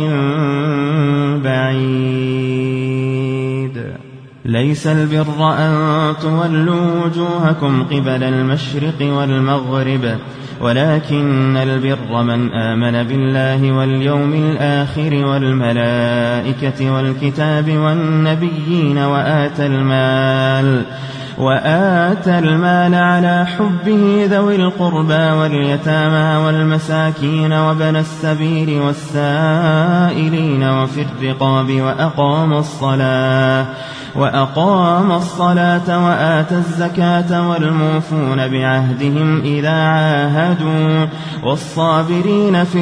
بعيد. ليس البر أن تولوا وجوهكم قبل المشرق والمغرب ولكن البر من آمن بالله واليوم الآخر والملائكة والكتاب والنبيين وآتى المال على حبه ذوي القربى واليتامى والمساكين وابن السبيل والسائلين وفي الرقاب وأقام الصلاة وآتى الزكاة والموفون بعهدهم إذا عاهدوا والصابرين في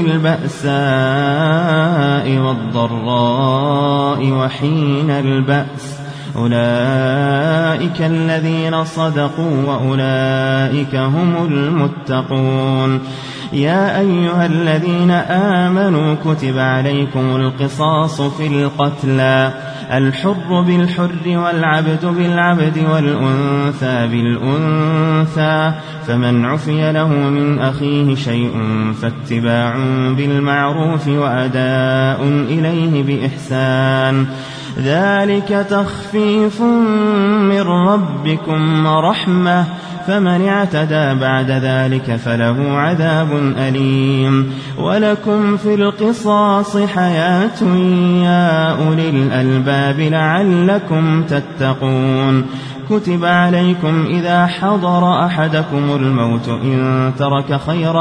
البأساء والضراء وحين البأس أولئك الذين صدقوا وأولئك هم المتقون. يا أيها الذين آمنوا كتب عليكم القصاص في القتلى الحر بالحر والعبد بالعبد والأنثى بالأنثى فمن عفي له من أخيه شيء فاتباع بالمعروف وأداء إليه بإحسان ذلك تخفيف من ربكم ورحمة فمن اعتدى بعد ذلك فله عذاب أليم. ولكم في القصاص حياة يا أولي الألباب لعلكم تتقون. كتب عليكم إذا حضر أحدكم الموت إن ترك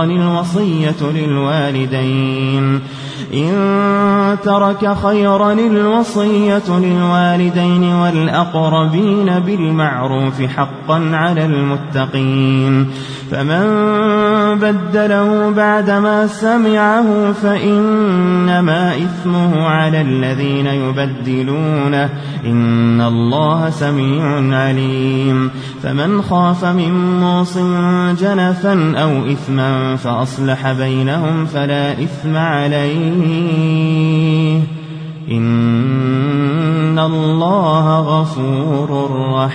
خيرا الوصية للوالدين والأقربين بالمعروف حقا على المتقين. فمن بدله بعدما سمعه فإنما إثمه على الذين يبدلونه إن الله سميع عليم. فمن خاف من موص جنفا أو إثما فأصلح بينهم فلا إثم عليه إن الله غفور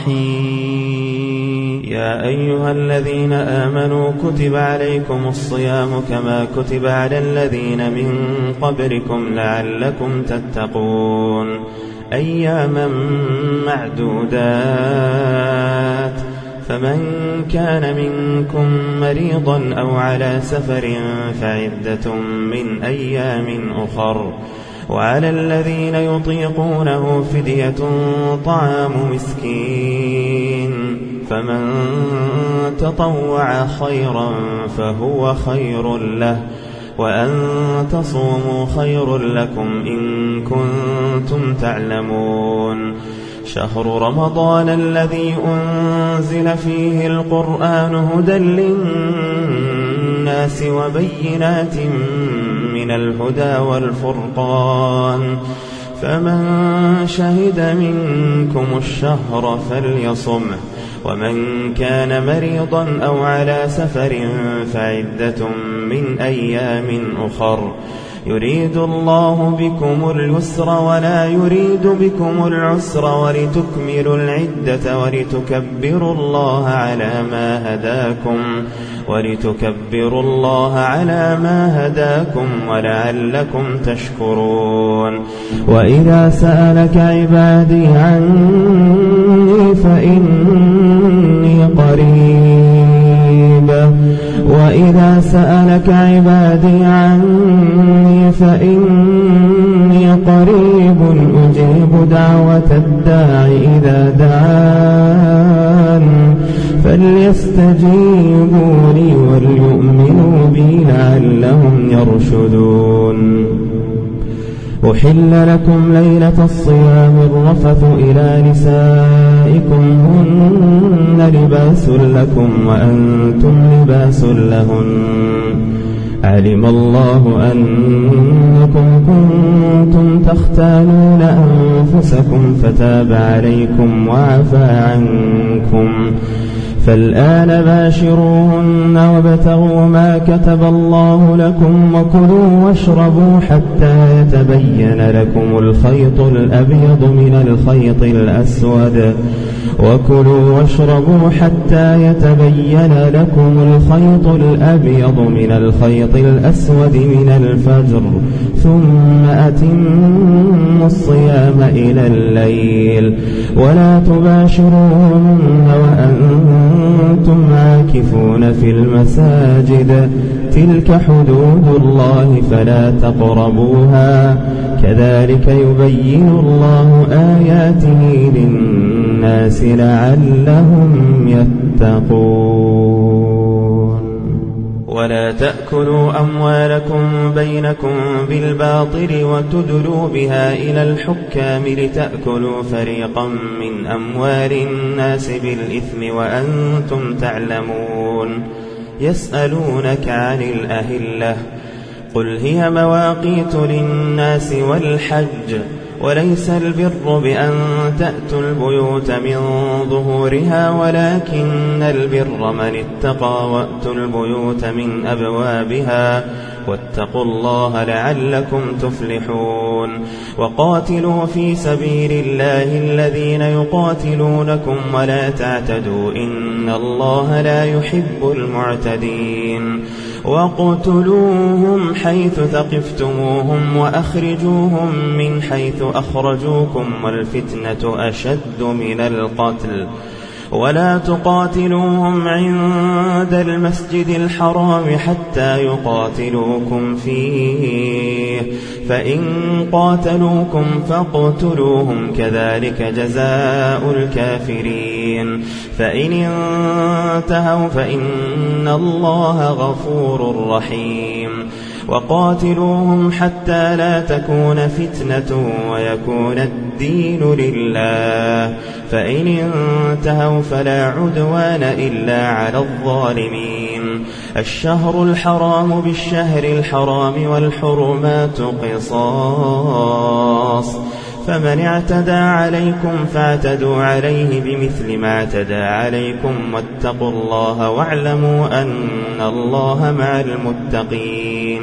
رحيم. يا أيها الذين آمنوا كتب عليكم الصيام كما كتب على الذين من قبلكم لعلكم تتقون أياما معدودات فمن كان منكم مريضا أو على سفر فعدة من أيام أخر وعلى الذين يطيقونه فدية طعام مسكين فمن تطوع خيرا فهو خير له، وأن تصوموا خير لكم إن كنتم تعلمون. شهر رمضان الذي أنزل فيه القرآن هدى للناس وبينات من الهدى والفرقان، فمن شهد منكم الشهر فليصمه، ومن كان مريضا أو على سفر فعدة من أيام أخر، يريد الله بكم اليسر ولا يريد بكم العسر، ولتكملوا العدة ولتكبروا الله على ما هداكم ولعلكم تشكرون. وإذا سألك عبادي عني فإني قريب أجيب دعوة الداع إذا دعان، فليستجيبوا لي وليؤمنوا بي لعلهم يرشدون. أحل لكم ليلة الصيام الرفث إلى نسائكم هن لباس لكم وأنتم لباس لهن، علم الله أنكم كنتم تختانون أنفسكم فتاب عليكم وعفى عنكم، فالآن باشروهن وابتغوا ما كتب الله لكم، وكلوا واشربوا حتى يتبين لكم الخيط الأبيض من الخيط الأسود من الفجر، ثم أتموا الصيام إلى الليل، ولا تباشروهن وأنتم عاكفون في المساجد، تلك حدود الله فلا تقربوها، كذلك يبين الله آياته للناس لعلهم يتقون. ولا تأكلوا أموالكم بينكم بالباطل وتدلوا بها إلى الحكام لتأكلوا فريقا من أموال الناس بالإثم وأنتم تعلمون. يسألونك عن الأهلة، قل هي مواقيت للناس والحج، وليس البر بأن تأتوا البيوت من ظهورها، ولكن البر من اتقى، وأتوا البيوت من أبوابها، واتقوا الله لعلكم تفلحون. وقاتلوا في سبيل الله الذين يقاتلونكم ولا تعتدوا إن الله لا يحب المعتدين. وقتلوهم حيث ثقفتموهم وأخرجوهم من حيث أخرجوكم، والفتنة أشد من القتل، ولا تقاتلوهم عند المسجد الحرام حتى يقاتلوكم فيه، فإن قاتلوكم فاقتلوهم، كذلك جزاء الكافرين. فإن انتهوا فإن الله غفور رحيم. وقاتلوهم حتى لا تكون فتنة ويكون الدين لله، فإن انتهوا فلا عدوان إلا على الظالمين. الشهر الحرام بالشهر الحرام والحرمات قصاص، فمن اعتدى عليكم فاعتدوا عليه بمثل ما اعتدى عليكم، واتقوا الله واعلموا أن الله مع المتقين.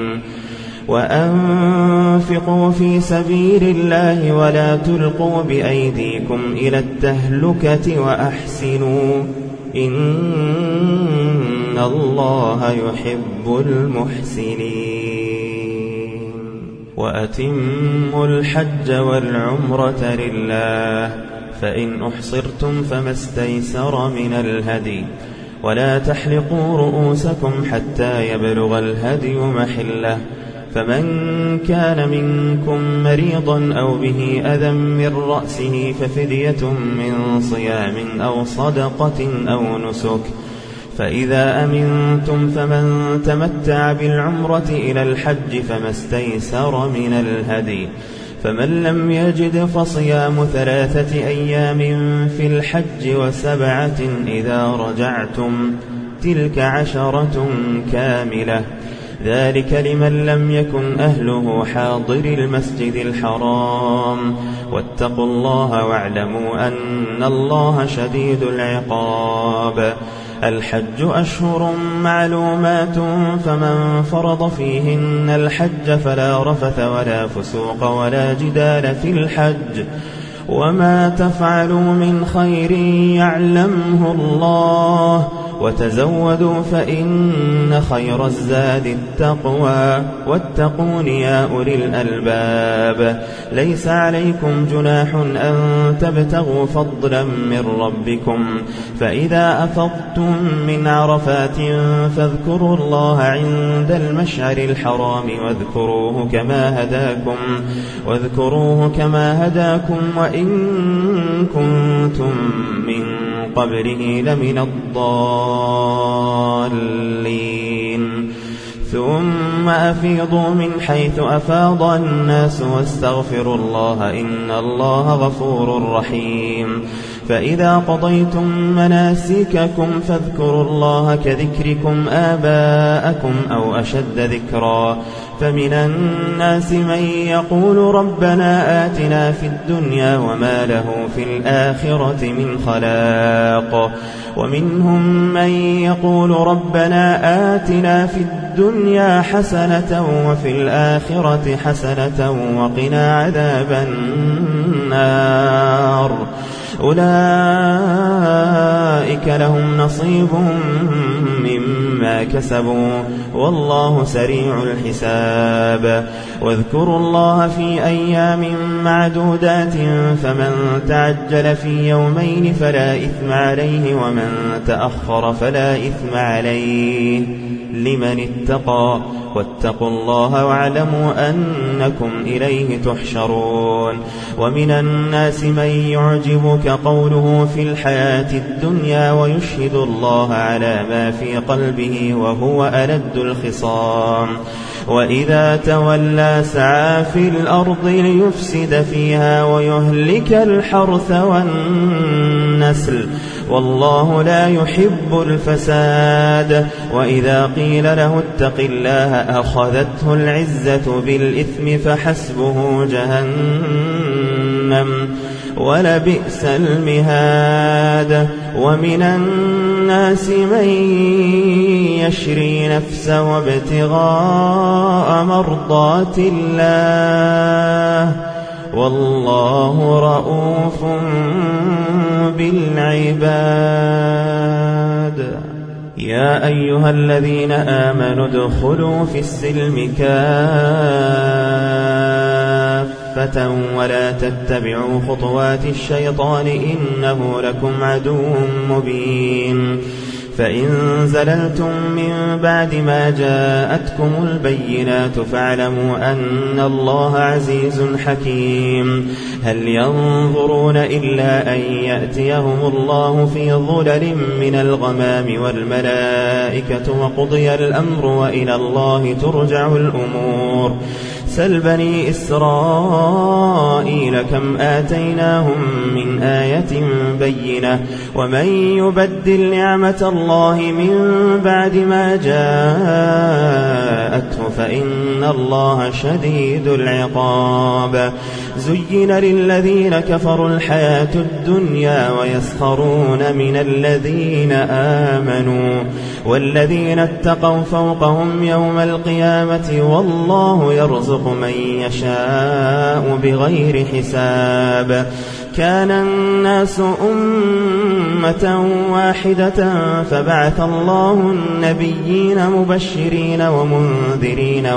وأنفقوا في سبيل الله ولا تلقوا بأيديكم إلى التهلكة وأحسنوا إن الله يحب المحسنين. وأتموا الحج والعمرة لله، فإن أحصرتم فما استيسر من الهدي، ولا تحلقوا رؤوسكم حتى يبلغ الهدي محله، فمن كان منكم مريضا أو به أذى من رأسه ففدية من صيام أو صدقة أو نسك، فإذا أمنتم فمن تمتع بالعمرة إلى الحج فما استيسر من الهدي، فمن لم يجد فصيام 3 أيام في الحج و7 إذا رجعتم، تلك 10 كاملة، ذلك لمن لم يكن أهله حاضر المسجد الحرام، واتقوا الله واعلموا أن الله شديد العقاب. الحج أشهر معلومات، فمن فرض فيهن الحج فلا رفث ولا فسوق ولا جدال في الحج، وما تفعلوا من خير يعلمه الله، وتزودوا فإن خير الزاد التقوى، واتقون يا أولي الألباب. ليس عليكم جناح أن تبتغوا فضلا من ربكم، فإذا أفضتم من عرفات فاذكروا الله عند المشعر الحرام واذكروه كما هداكم وإن كنتم من قبله لمن الضالين. ثم أفيضوا من حيث أفاض الناس واستغفروا الله إن الله غفور رحيم. فإذا قضيتم مناسككم فاذكروا الله كذكركم آباءكم أو أشد ذكرا، فمن الناس من يقول ربنا آتنا في الدنيا وما له في الآخرة من خلاق، ومنهم من يقول ربنا آتنا في الدنيا حسنة وفي الآخرة حسنة وقنا عذاب النار. أولئك لهم نصيب مما كسبوا والله سريع الحساب. واذكروا الله في أيام معدودات، فمن تعجل في يومين فلا إثم عليه ومن تأخر فلا إثم عليه لمن اتقى، واتقوا الله واعلموا أنكم إليه تحشرون. ومن الناس من يعجبك قوله في الحياة الدنيا ويشهد الله على ما في قلبه وهو ألد الخصام، وإذا تولى سعى في الأرض ليفسد فيها ويهلك الحرث والنسل والله لا يحب الفساد. وإذا قيل له اتق الله أخذته العزة بالإثم فحسبه جهنم ولبئس المهاد. ومن الناس من يشري نفسه ابتغاء مرضات الله والله رؤوف بالعباد. يا أيها الذين آمنوا ادخلوا في السلم كافة ولا تتبعوا خطوات الشيطان إنه لكم عدو مبين. فإن زللتم من بعد ما جاءتكم البينات فاعلموا أن الله عزيز حكيم. هل ينظرون إلا أن يأتيهم الله في ظلل من الغمام والملائكة وقضي الأمر وإلى الله ترجع الأمور. سل بني إسرائيل كم آتيناهم من آية بينة ومن يبدل نعمة الله من بعد ما جاءته فإن الله شديد العقاب. زين للذين كفروا الحياة الدنيا ويسخرون من الذين آمنوا والذين اتقوا فوقهم يوم القيامة والله يرزق من يشاء بغير حساب. كان الناس أمة واحدة فبعث الله النبيين مبشرين ومنذرين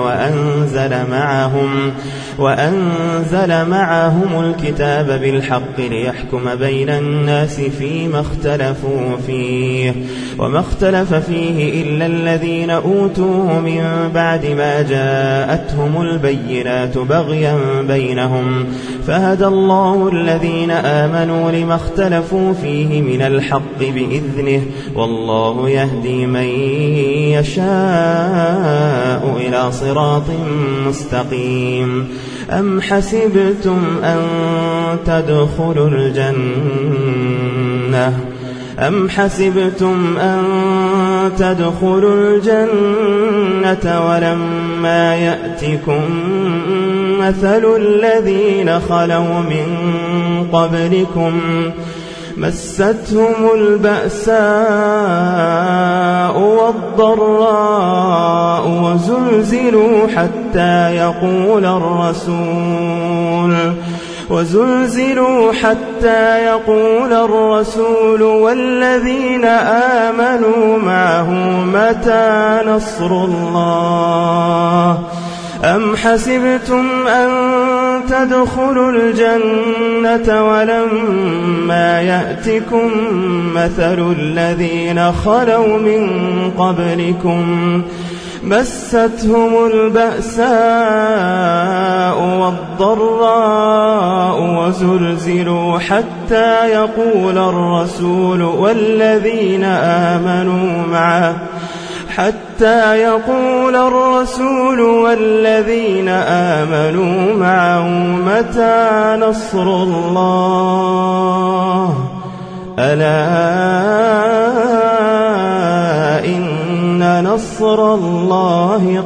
وأنزل معهم الكتاب بالحق ليحكم بين الناس فيما اختلفوا فيه وما اختلف فيه إلا الذين أوتوه من بعد ما جاءتهم البينات بغيا بينهم فهدى الله الذين آمنوا لما اختلفوا فيه من الحق بإذنه والله يهدي من يشاء إلى صراط مستقيم أم حسبتم أن تدخلوا الجنة ولما يأتكم مثل الذين خلوا من قبلكم مستهم البأساء والضراء وزلزلوا حتى يقول الرسول والذين آمنوا معه متى نصر الله أم حسبتم أن تدخلوا الجنة ولما يأتكم مثل الذين خلوا من قبلكم مستهم البأساء والضراء وزلزلوا حتى يقول الرسول والذين آمنوا معه متى نصر الله ألا إن نصر الله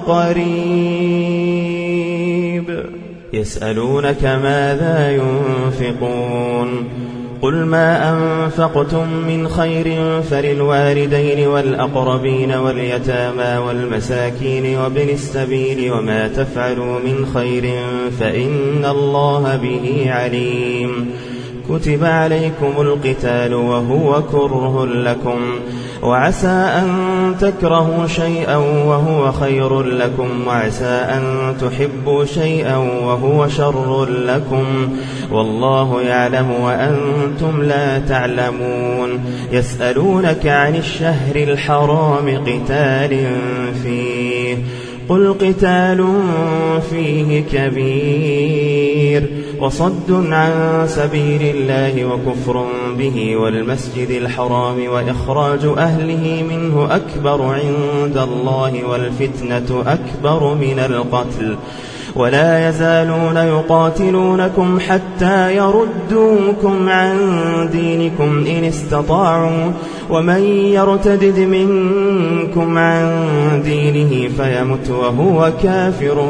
قريب يسألونك ماذا ينفقون قل ما أنفقتم من خير فللوالدين والأقربين واليتامى والمساكين وابن السبيل وما تفعلوا من خير فإن الله به عليم كتب عليكم القتال وهو كره لكم وعسى أن تكرهوا شيئا وهو خير لكم وعسى أن تحبوا شيئا وهو شر لكم والله يعلم وأنتم لا تعلمون يسألونك عن الشهر الحرام قتال فيه قل قتال فيه كبير وصد عن سبيل الله وكفر به والمسجد الحرام وإخراج أهله منه أكبر عند الله والفتنة أكبر من القتل ولا يزالون يقاتلونكم حتى يردوكم عن دينكم إن استطاعوا ومن يرتدد منكم عن دينه فيمت وهو كافر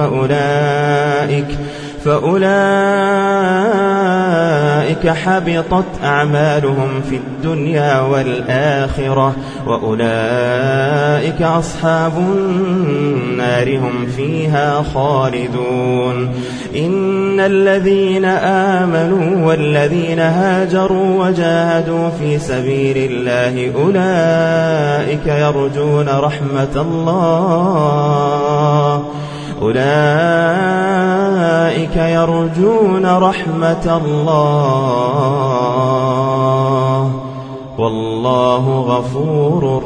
فأولئك حبطت أعمالهم في الدنيا والآخرة وأولئك أصحاب النار هم فيها خالدون إن الذين آمنوا والذين هاجروا وجاهدوا في سبيل الله أولئك يرجون رحمة الله والله غفور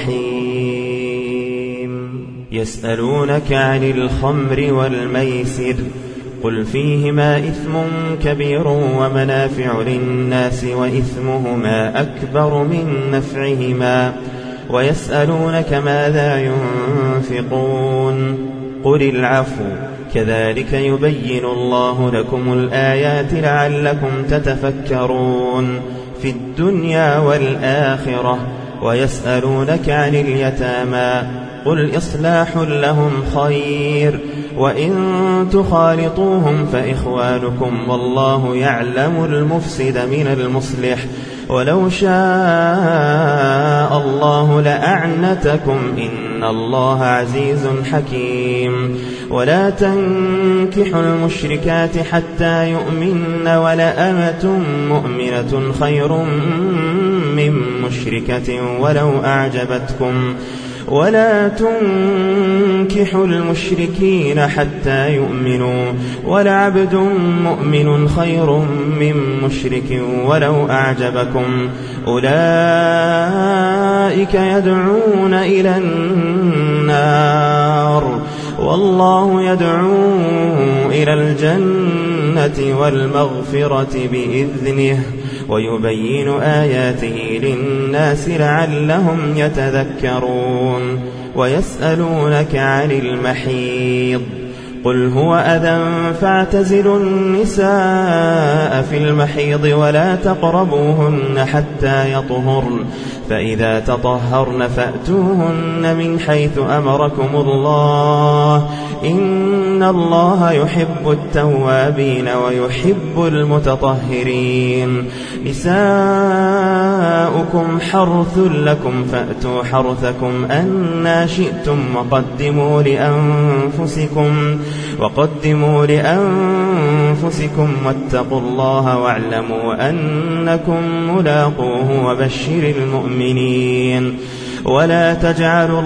رحيم يسألونك عن الخمر والميسر قل فيهما إثم كبير ومنافع للناس وإثمهما أكبر من نفعهما ويسألونك ماذا ينفقون قل العفو كذلك يبين الله لكم الآيات لعلكم تتفكرون في الدنيا والآخرة ويسألونك عن اليتامى قل إصلاح لهم خير وإن تخالطوهم فإخوانكم والله يعلم المفسد من المصلح ولو شاء الله لأعنتكم إن الله عزيز حكيم ولا تنكحوا المشركات حتى يؤمن ولأمة مؤمنة خير من مشركة ولو أعجبتكم ولا تنكحوا المشركين حتى يؤمنوا ولعبد مؤمن خير من مشرك ولو أعجبكم أولئك يدعون إلى النار والله يدعو إلى الجنة والمغفرة بإذنه ويبين آياته للناس لعلهم يتذكرون ويسألونك عن المحيض قل هو أذى فاعتزلوا النساء في المحيض ولا تقربوهن حتى يطهرن فإذا تطهرن فأتوهن من حيث أمركم الله إن الله يحب التوابين ويحب المتطهرين نساؤكم حرث لكم فأتوا حرثكم أنى شئتم وقدموا لأنفسكم واتقوا الله واعلموا أنكم ملاقوه وبشر المؤمنين ولا تجعلوا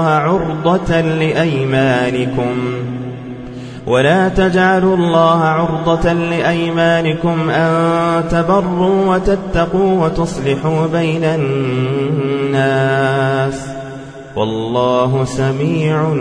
الله عرضة لأيمانكم أن تبروا وتتقوا وتصلحوا بين الناس والله سميع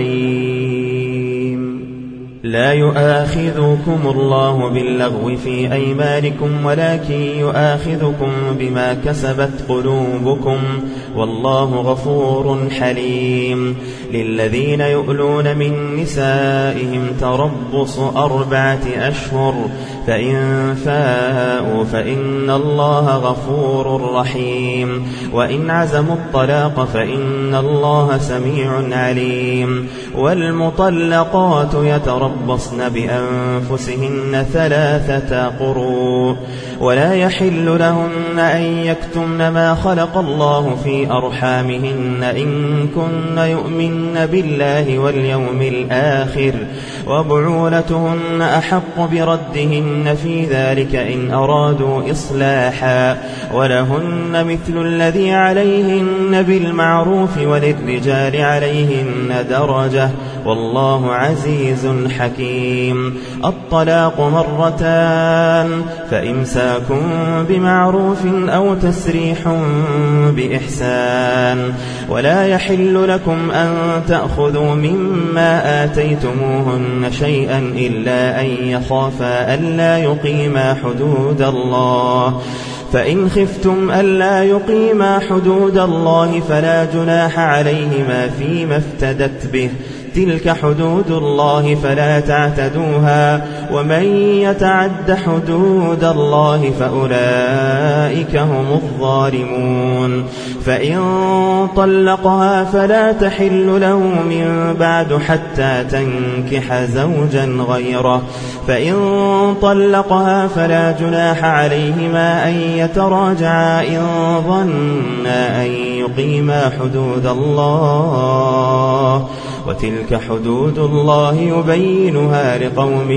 عليم لا يؤاخذكم الله باللغو في أيمانكم ولكن يؤاخذكم بما كسبت قلوبكم والله غفور حليم للذين يؤلون من نسائهم تربص 4 أشهر فإن فاءوا فإن الله غفور رحيم وإن عزموا الطلاق فإن الله سميع عليم والمطلقات يتربصن بأنفسهن 3 قروء ولا يحل لهن أن يكتمن ما خلق الله في أرحامهن إن كن يؤمن بالله واليوم الآخر وبعولتهن أحق بردهن في ذلك إن أرادوا إصلاحا ولهن مثل الذي عليهن بالمعروف وللرجال عليهن درجة والله عزيز حكيم الطلاق 2 فإمساكم بمعروف أو تسريح بإحسان ولا يحل لكم أن تأخذوا مما آتيتموهن شيئا إلا أن يخافا ألا يقيما حدود الله فإن خفتم ألا يقيما حدود الله فلا جناح عليهما فيما افتدت به تلك حدود الله فلا تعتدوها ومن يتعد حدود الله فأولئك هم الظالمون فإن طلقها فلا تحل له من بعد حتى تنكح زوجا غيره فإن طلقها فلا جناح عليهما أن يتراجعا إن ظنا أن يقيما حدود الله وتلك حدود الله يبينها لقوم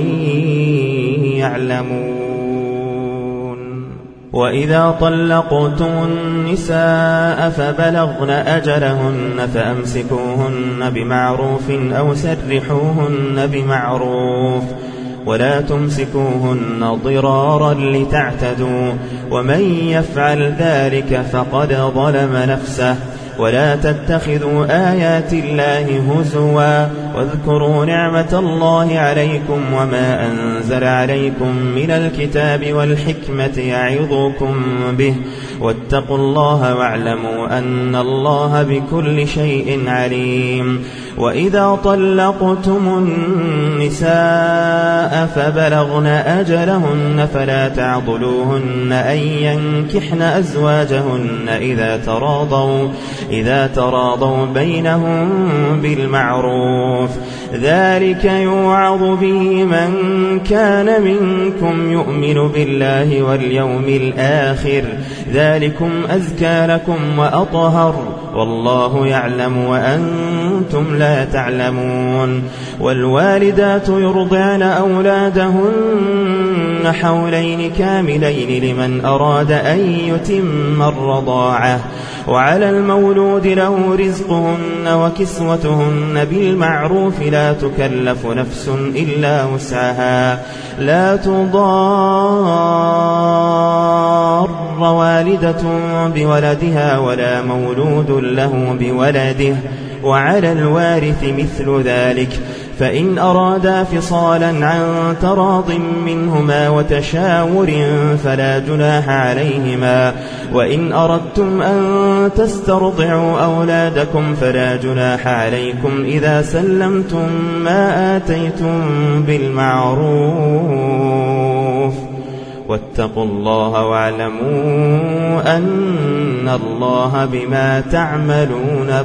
يعلمون وإذا طلقتم النساء فبلغن أجلهن فأمسكوهن بمعروف أو سرحوهن بمعروف ولا تمسكوهن ضرارا لتعتدوا ومن يفعل ذلك فقد ظلم نفسه ولا تتخذوا آيات الله هزوا واذكروا نعمة الله عليكم وما أنزل عليكم من الكتاب والحكمة يعظكم به واتقوا الله واعلموا أن الله بكل شيء عليم وإذا طلقتم النساء فبلغن أجلهن فلا تعضلوهن أن ينكحن أزواجهن إذا تراضوا بينهم بالمعروف بالمعروف ذلك يوعظ به من كان منكم يؤمن بالله واليوم الآخر ذلكم أزكى لكم وأطهر والله يعلم وأنتم لا تعلمون والوالدات يرضعن أولادهن حولين كاملين لمن أراد أن يتم الرضاعة وعلى المولود له رزقهن وكسوتهن بالمعروف لا تكلف نفس إلا وسعها لا تضار والدة بولدها ولا مولود له بولده وعلى الوارث مثل ذلك فإن أرادا فصالا عن تراض منهما وتشاور فلا جناح عليهما وإن أردتم أن تسترضعوا أولادكم فلا جناح عليكم إذا سلمتم ما آتيتم بالمعروف واتقوا الله واعلموا أن الله بما تعملون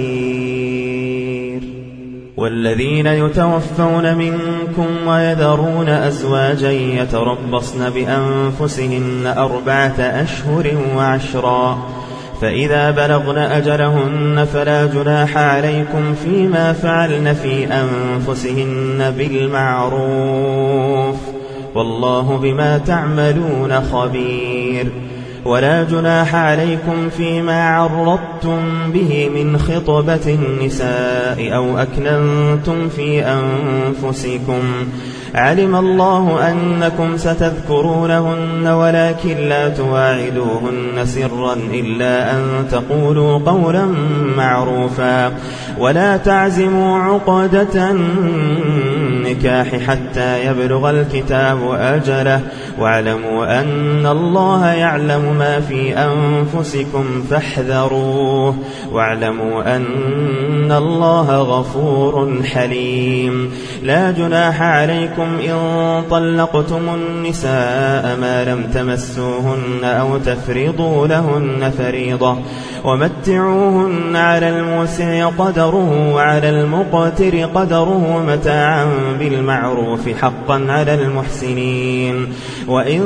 بصير والذين يتوفون منكم ويذرون أزواجا يتربصن بأنفسهن 4 أشهر وعشرا فإذا بلغن أجلهن فلا جناح عليكم فيما فعلن في أنفسهن بالمعروف والله بما تعملون خبير ولا جناح عليكم فيما عرضتم به من خطبة النساء أو أكننتم في أنفسكم علم الله أنكم ستذكرونهن ولكن لا تواعدوهن سرا إلا أن تقولوا قولا معروفا ولا تعزموا عقدة النكاح حتى يبلغ الكتاب أجله واعلموا أن الله يعلم ما في أنفسكم فاحذروه واعلموا أن الله غفور حليم لا جناح عليكم إن طلقتم النساء ما لم تمسوهن أو تفرضوا لهن فريضة ومتعوهن على الموسع قدره وعلى المقتر قدره متاعا بالمعروف حقا على المحسنين وإن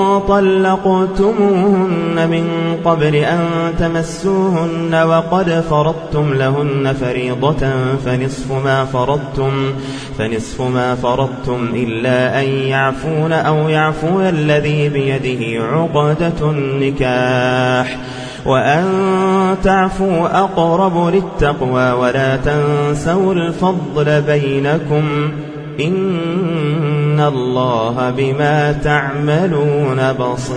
طلقتموهن من قبل أن تمسوهن وقد فرضتم لهن فريضة فنصف ما فرضتم إلا أن يعفون أو يعفو الذي بيده عقدة النكاح وأن تعفوا أقرب للتقوى ولا تنسوا الفضل بينكم إن الله بما تعملون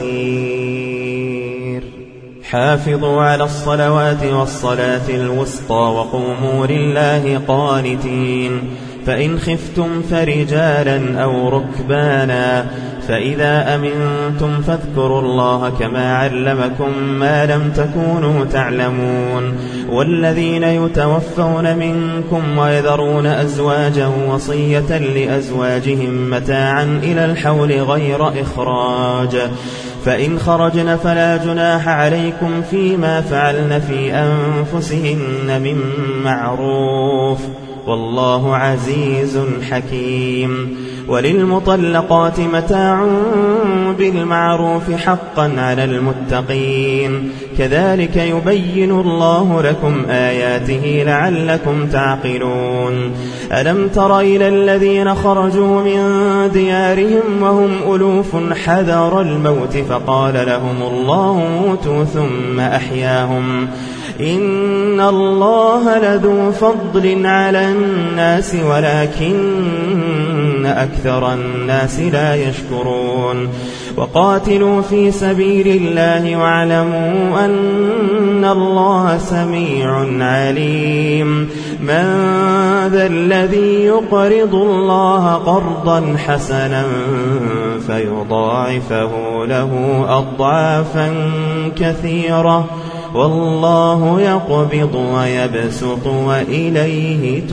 بصير حافظوا على الصلوات والصلاة الوسطى وقوموا لله قانتين فإن خفتم فرجالا أو ركبانا فإذا أمنتم فاذكروا الله كما علمكم ما لم تكونوا تعلمون والذين يتوفون منكم ويذرون أزواجا وصية لأزواجهم متاعا إلى الحول غير إخراج فإن خرجن فلا جناح عليكم فيما فعلن في أنفسهن من معروف والله عزيز حكيم وللمطلقات متاع بالمعروف حقا على المتقين كذلك يبين الله لكم آياته لعلكم تعقلون ألم تر إلى الذين خرجوا من ديارهم وهم ألوف حذر الموت فقال لهم الله موتوا ثم أحياهم إن الله لذو فضل على الناس ولكن أكثر الناس لا يشكرون وقاتلوا في سبيل الله واعلموا أن الله سميع عليم من ذا الذي يقرض الله قرضا حسنا فيضاعفه له أضعافا كثيرة والله يقبض ويبسط وإليه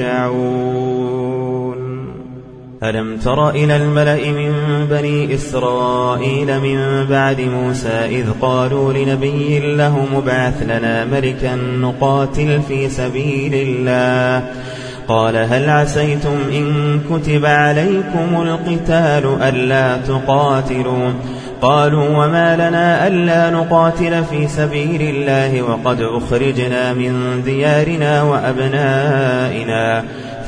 ترجعون ألم تر إلى الملأ من بني إسرائيل من بعد موسى إذ قالوا لنبي له مبعث لنا ملكا نقاتل في سبيل الله قال هل عسيتم إن كتب عليكم القتال ألا تقاتلوا؟ قالوا وما لنا ألا نقاتل في سبيل الله وقد أخرجنا من ديارنا وأبنائنا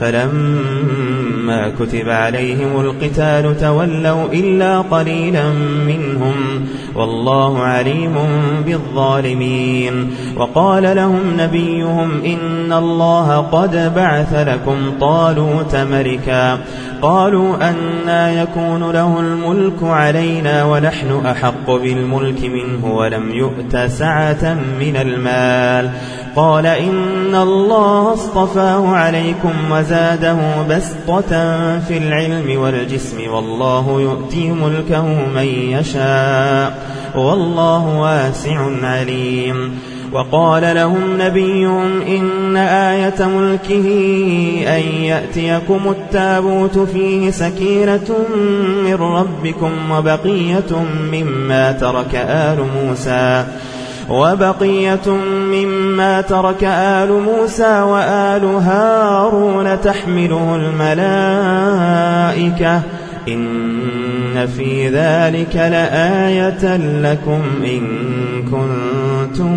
فلما كتب عليهم القتال تولوا إلا قليلا منهم والله عليم بالظالمين. وقال لهم نبيهم إن الله قد بعث لكم طالوت ملكا. قالوا أنى يكون له الملك علينا ونحن أحق بالملك منه ولم يؤت سعة من المال. قال إن الله اصطفاه عليكم وزاده بسطة في العلم والجسم والله يؤتي ملكه من يشاء والله واسع عليم. وقال لهم نبيهم إن آية ملكه أن يأتيكم التابوت فيه سكينة من ربكم وبقية مما ترك آل موسى وآل هارون تحمله الملائكة إن في ذلك لآية لكم إن كنتم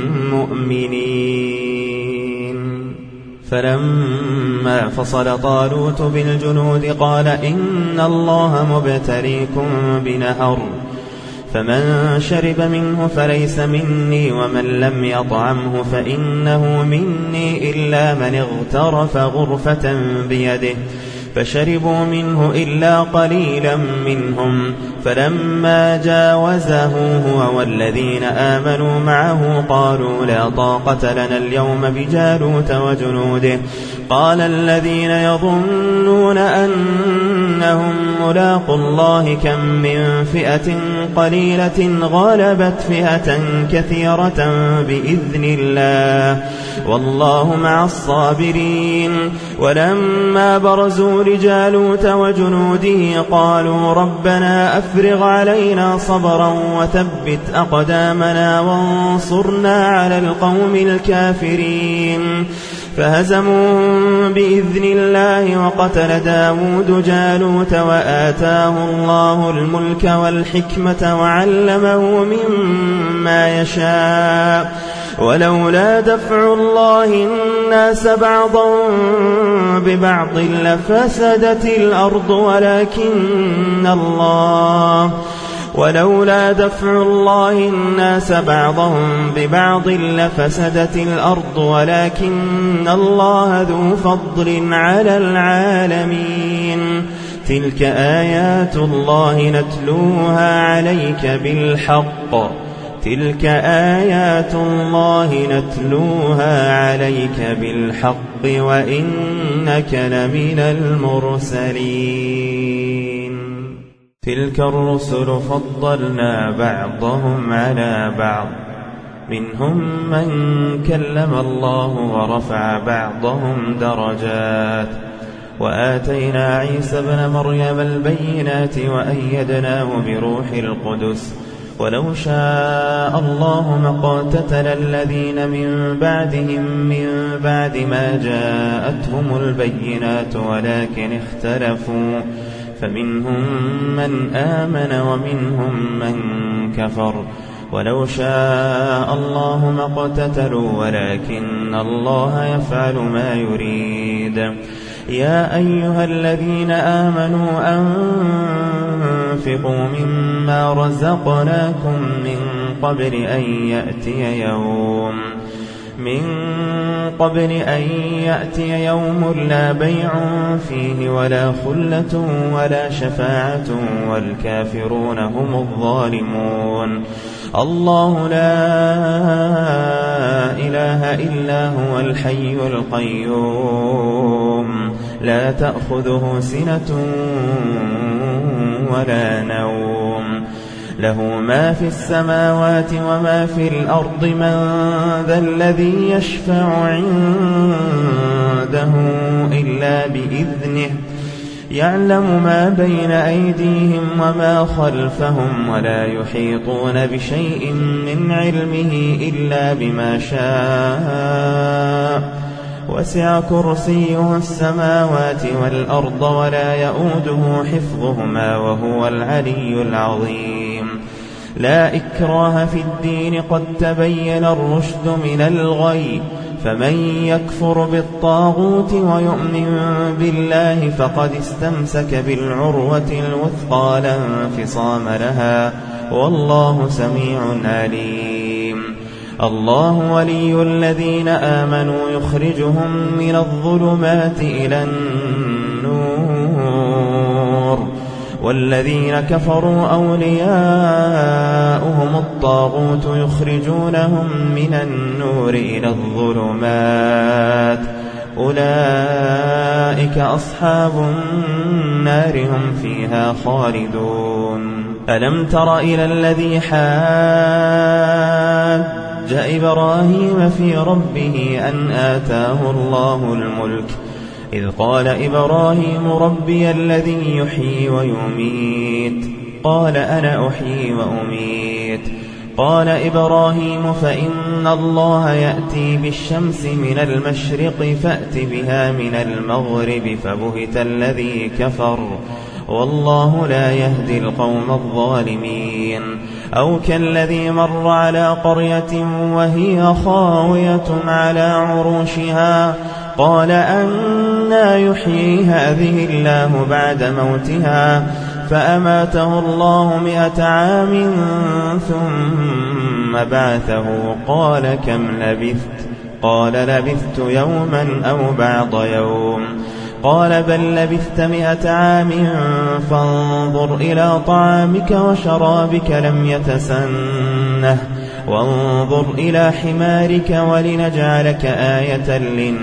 مؤمنين. فلما فصل طالوت بالجنود قال إن الله مبتليكم بنهر فمن شرب منه فليس مني ومن لم يطعمه فإنه مني إلا من اغترف غرفة بيده فشربوا منه إلا قليلا منهم. فلما جاوزه هو والذين آمنوا معه قالوا لا طاقة لنا اليوم بجالوت وجنوده. قال الذين يظنون أنهم ملاقوا الله كم من فئة قليلة غلبت فئة كثيرة بإذن الله والله مع الصابرين. ولما برزوا لجالوت وجنوده قالوا ربنا أفرغ علينا صبرا وثبت أقدامنا وانصرنا على القوم الكافرين. فهزموهم بإذن الله وقتل داود جالوت وآتاه الله الملك والحكمة وعلمه مما يشاء. ولولا دفع الله الناس بعضهم ببعض لفسدت الأرض ولولا دفع الله الناس بعضهم ببعض لفسدت الأرض ولكن الله ذو فضل على العالمين. تلك آيات الله نتلوها عليك بالحق وإنك لمن المرسلين. تلك الرسل فضلنا بعضهم على بعض منهم من كلم الله ورفع بعضهم درجات وآتينا عيسى ابن مريم البينات وأيدناه بروح القدس. ولو شاء الله ما اقتتل الذين من بعدهم من بعد ما جاءتهم البينات ولكن اختلفوا فمنهم من آمن ومنهم من كفر. ولو شاء الله ما اقتتلوا ولكن الله يفعل ما يريد. يا أيها الذين آمنوا أنفقوا مما رزقناكم من قبل أن يأتي يوم لا بيع فيه ولا خلة ولا شفاعة والكافرون هم الظالمون. الله لا إله إلا هو الحي القيوم لا تأخذه سنة ولا نوم له ما في السماوات وما في الأرض. من ذا الذي يشفع عنده إلا بإذنه يعلم ما بين أيديهم وما خلفهم ولا يحيطون بشيء من علمه إلا بما شاء وسع كرسيه السماوات والأرض ولا يؤوده حفظهما وهو العلي العظيم. لا إكراه في الدين قد تبين الرشد من الغي، فمن يكفر بالطاغوت ويؤمن بالله فقد استمسك بالعروة الوثقى لا انفصام لها، والله سميع عليم. الله ولي الذين آمنوا يخرجهم من الظلمات إلى النور، والذين كفروا أولياؤهم الطاغوت يخرجونهم من النور إلى الظلمات، أولئك أصحاب النار هم فيها خالدون. ألم تر إلى الذي حاج إبراهيم في ربه أن آتاه الله الملك، إذ قال إبراهيم ربي الذي يحيي ويميت، قال أنا أحيي وأميت. قال إبراهيم فإن الله يأتي بالشمس من المشرق فأت بها من المغرب، فبهت الذي كفر، والله لا يهدي القوم الظالمين. أو كالذي مر على قرية وهي خاوية على عروشها، قال أنى يحيي هذه الله بعد موتها، فأماته الله 100 عام ثم بعثه، قال كم لبثت؟ قال لبثت يوما أو بعض يوم. قال بل لبثت 100 عام، فانظر إلى طعامك وشرابك لم يتسنه، وانظر إلى حمارك ولنجعلك آية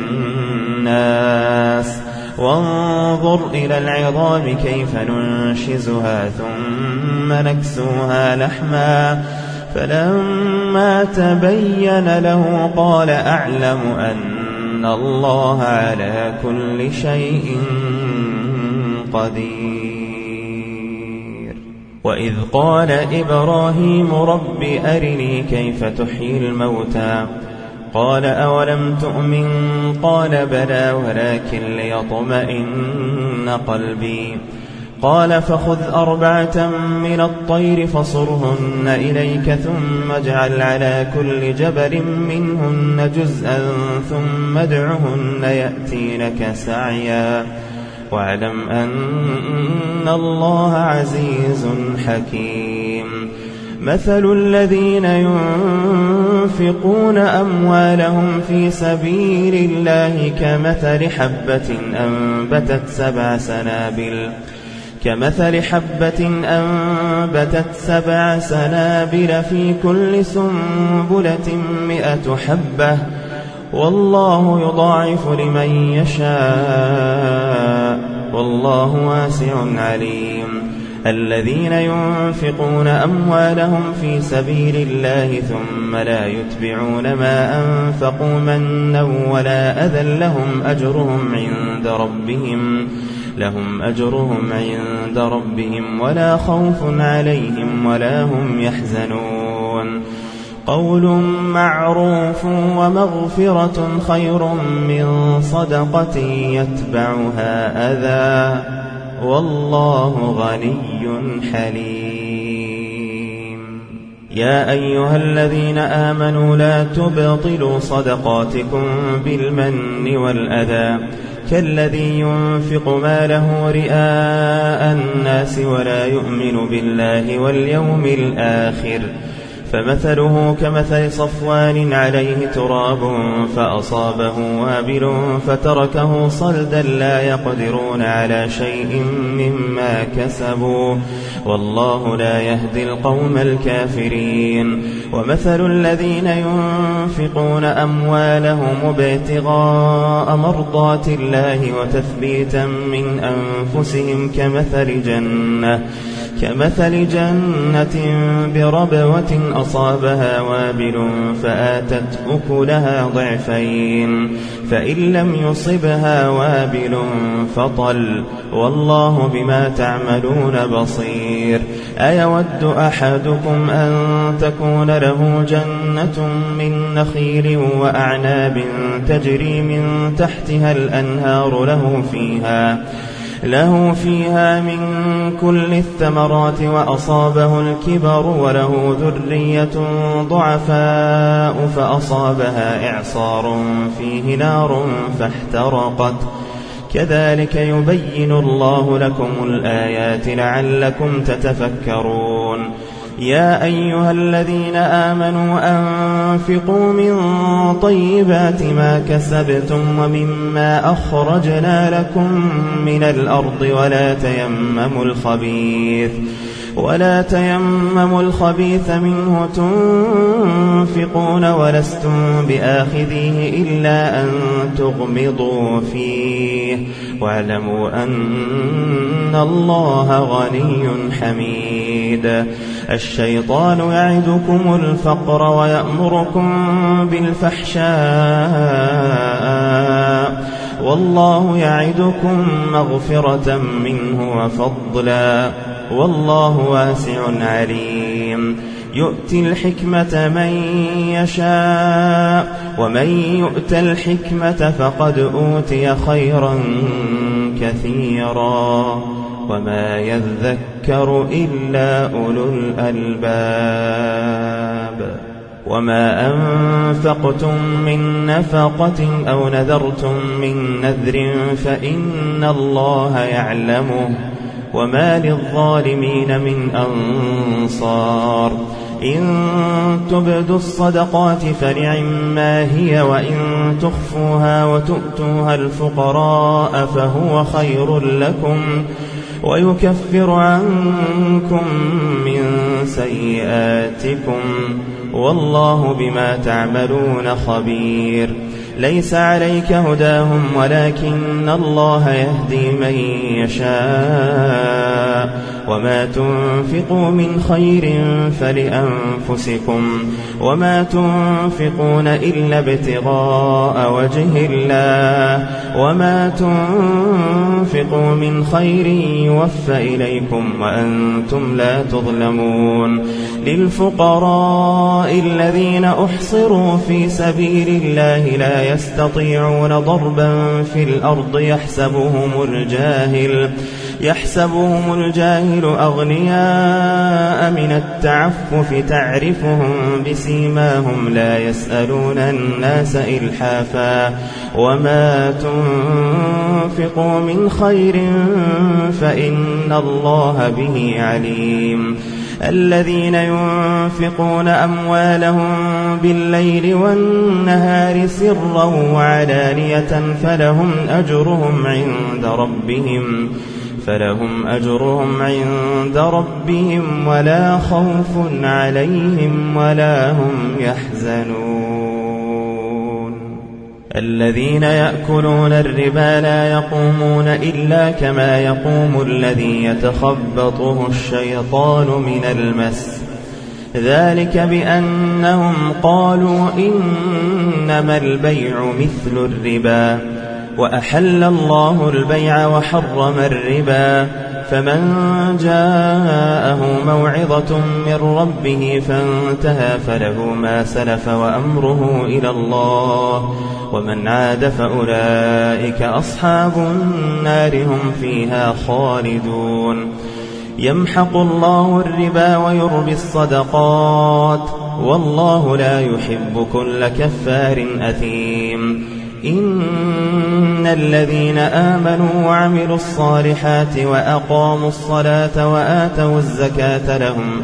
للناس، وانظر إلى العظام كيف ننشزها ثم نكسوها لحما، فلما تبين له قال أعلم أن الله على كل شيء قدير. وإذ قال إبراهيم رب أرني كيف تحيي الموتى، قال أولم تؤمن؟ قال بلى ولكن ليطمئن قلبي. قال فخذ 4 من الطير فصرهن إليك، ثم اجعل على كل جبل منهن جزءا، ثم ادعهن يأتينك سعيا، واعلم أن الله عزيز حكيم. مثل الذين ينفقون أموالهم في سبيل الله كمثل حبة أنبتت 7 سنابل في كل سنبلة 100 حبة، والله يضاعف لمن يشاء، والله واسع عليم. الذين ينفقون أموالهم في سبيل الله ثم لا يتبعون ما أنفقوا منا ولا أذى لهم أجرهم عند ربهم ولا خوف عليهم ولا هم يحزنون. قول معروف ومغفرة خير من صدقة يتبعها أذى، والله غني حليم. يا أيها الذين آمنوا لا تبطلوا صدقاتكم بالمن والأذى، كالذي ينفق ماله رئاء الناس ولا يؤمن بالله واليوم الآخر، فمثله كمثل صفوان عليه تراب فأصابه وابل فتركه صلدا لا يقدرون على شيء مما كسبوا، والله لا يهدي القوم الكافرين. ومثل الذين ينفقون أموالهم ابتغاء مرضات الله وتثبيتا من أنفسهم كمثل جنة بربوة أصابها وابل فآتت أكلها ضعفين فإن لم يصبها وابل فطل والله بما تعملون بصير أيود أحدكم أن تكون له جنة من نخيل وأعناب تجري من تحتها الأنهار له فيها من كل الثمرات وأصابه الكبر وله ذرية ضعفاء فأصابها إعصار فيه نار فاحترقت كذلك يبين الله لكم الآيات لعلكم تتفكرون يا أيها الذين آمنوا أنفقوا من طيبات ما كسبتم ومما أخرجنا لكم من الأرض ولا تيمموا الخبيث منه تنفقون ولستم بآخذيه إلا أن تغمضوا فيه واعلموا أن الله غني حميد الشيطان يعدكم الفقر ويأمركم بالفحشاء والله يعدكم مغفرة منه وفضلا والله واسع عليم يؤتي الحكمة من يشاء ومن يؤت الحكمة فقد أوتي خيرا كثيرا وما يذكر إلا أولو الألباب وما أنفقتم من نفقة أو نذرتم من نذر فإن الله يعلمه وما للظالمين من أنصار إن تبدوا الصدقات فنعما هي وإن تخفوها وتؤتوها الفقراء فهو خير لكم ويكفر عنكم من سيئاتكم والله بما تعملون خبير ليس عليك هداهم ولكن الله يهدي من يشاء وما تنفقوا من خير فلأنفسكم وما تنفقون إلا ابتغاء وجه الله وما تنفقوا من خير يوفى إليكم وأنتم لا تظلمون للفقراء الذين أحصروا في سبيل الله لا يستطيعون ضربا في الأرض يحسبهم الجاهل أغنياء من التعفف تعرفهم بسيماهم لا يسألون الناس إلحافا وما تنفقوا من خير فإن الله به عليم الذين ينفقون أموالهم بالليل والنهار سرا وعلانية فلهم أجرهم عند ربهم ولا خوف عليهم ولا هم يحزنون الذين يأكلون الربا لا يقومون إلا كما يقوم الذي يتخبطه الشيطان من المس ذلك بأنهم قالوا إنما البيع مثل الربا وأحل الله البيع وحرم الربا فمن جاءه موعظة من ربه فانتهى فله ما سلف وأمره إلى الله ومن عاد فأولئك أصحاب النار هم فيها خالدون يمحق الله الربا ويربي الصدقات والله لا يحب كل كفار أثيم إن الذين آمنوا وعملوا الصالحات وأقاموا الصلاة وآتوا الزكاة لهم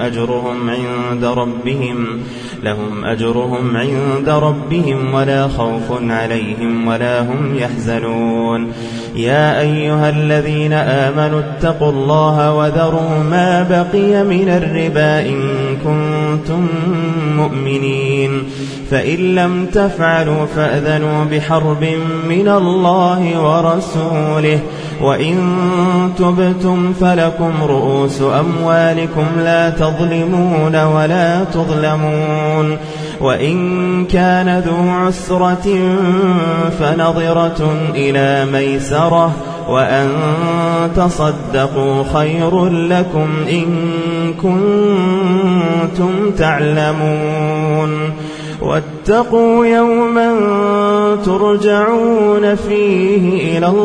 أجرهم عند ربهم ولا خوف عليهم ولا هم يحزنون يا أيها الذين آمنوا اتقوا الله وذروا ما بقي من الربا إن كنتم مؤمنين فإن لم تفعلوا فأذنوا بحرب من الله ورسوله وإن تبتم فلكم رؤوس أموالكم لا تظلمون ولا تظلمون وإن كان ذو عسرة فنظرة إلى ميسرة وأن تصدقوا خير لكم إن كنتم تعلمون واتقوا يوما ترجعون فيه إلى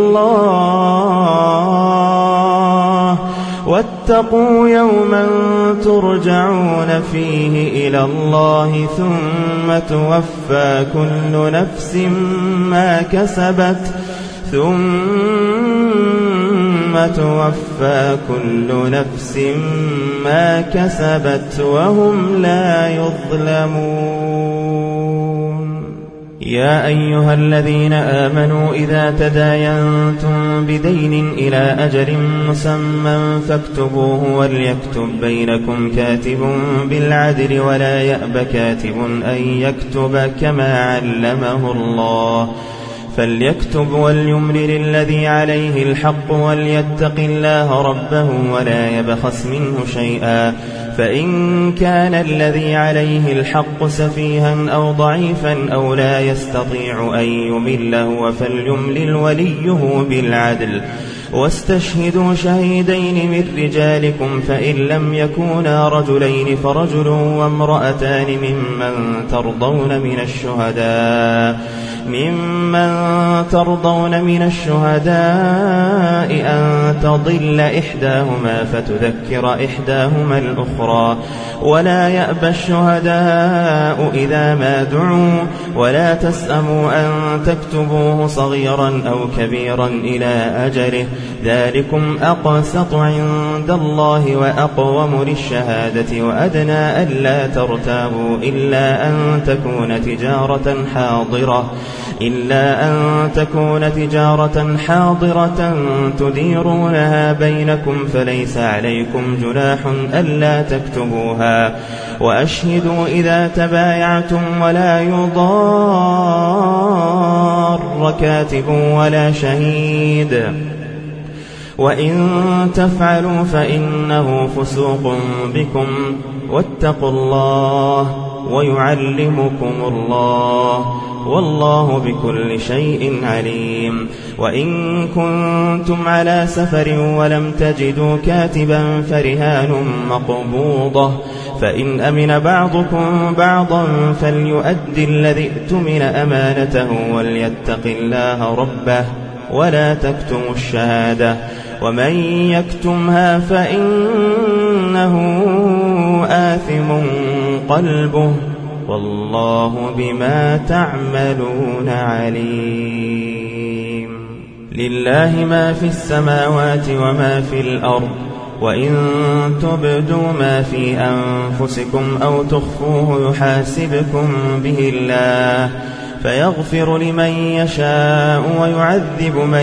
الله ثم توفى كل نفس ما كسبت وهم لا يظلمون. يا أيها الذين آمنوا إذا تداينتم بدين إلى أجل مسمى فاكتبوه وليكتب بينكم كاتب بالعدل ولا يأب كاتب أن يكتب كما علمه الله فليكتب وليملل الذي عليه الحق وليتق الله ربه ولا يبخس منه شيئا فإن كان الذي عليه الحق سفيها أو ضعيفا أو لا يستطيع أن يمله فليملل وليه بالعدل واستشهدوا شهيدين من رجالكم فإن لم يكونا رجلين فرجل وامرأتان ممن ترضون من الشهداء أن تضل إحداهما فتذكر إحداهما الأخرى ولا يأبى الشهداء إذا ما دعوا ولا تسأموا أن تكتبوه صغيرا أو كبيرا إلى أجله ذلكم أقسط عند الله وأقوم للشهادة وأدنى ألا ترتابوا إلا أن تكون تجارة حاضرة تديرونها بينكم فليس عليكم جناح ألا تكتبوها وأشهدوا إذا تبايعتم ولا يضار كاتب ولا شهيد وإن تفعلوا فإنه فسوق بكم واتقوا الله ويعلمكم الله والله بكل شيء عليم. وإن كنتم على سفر ولم تجدوا كاتبا فرهان مقبوضة فإن أمن بعضكم بعضا فليؤدي الذي ائتمن أمانته وليتق الله ربه ولا تكتموا الشهادة ومن يكتمها فإنه آثم قلبه والله بما تعملون عليم. لله ما في السماوات وما في الأرض وإن تبدوا ما في أنفسكم أو تخفوه يحاسبكم به الله فيغفر لمن يشاء ويعذب من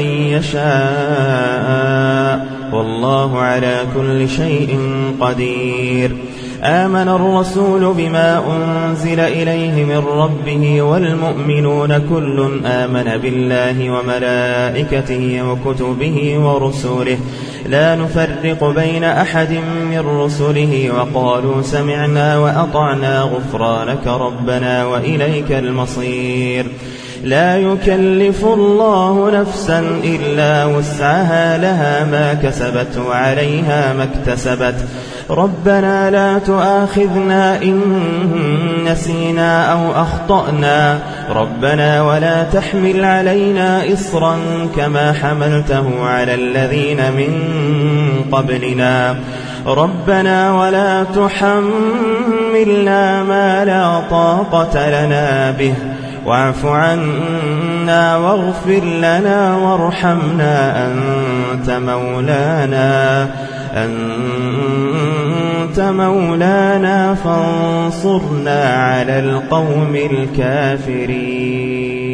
يشاء والله على كل شيء قدير. آمن الرسول بما أنزل إليه من ربه والمؤمنون كل آمن بالله وملائكته وكتبه ورسله لا نفرق بين أحد من رسله وقالوا سمعنا وأطعنا غفرانك ربنا وإليك المصير. لا يكلف الله نفسا إلا وسعها لها ما كسبت وعليها ما اكتسبت ربنا لا تؤاخذنا إن نسينا أو أخطأنا ربنا ولا تحمل علينا إصرا كما حملته على الذين من قبلنا ربنا ولا تحملنا ما لا طاقة لنا به واعف عنا واغفر لنا وارحمنا أنت مولانا فانصرنا على القوم الكافرين.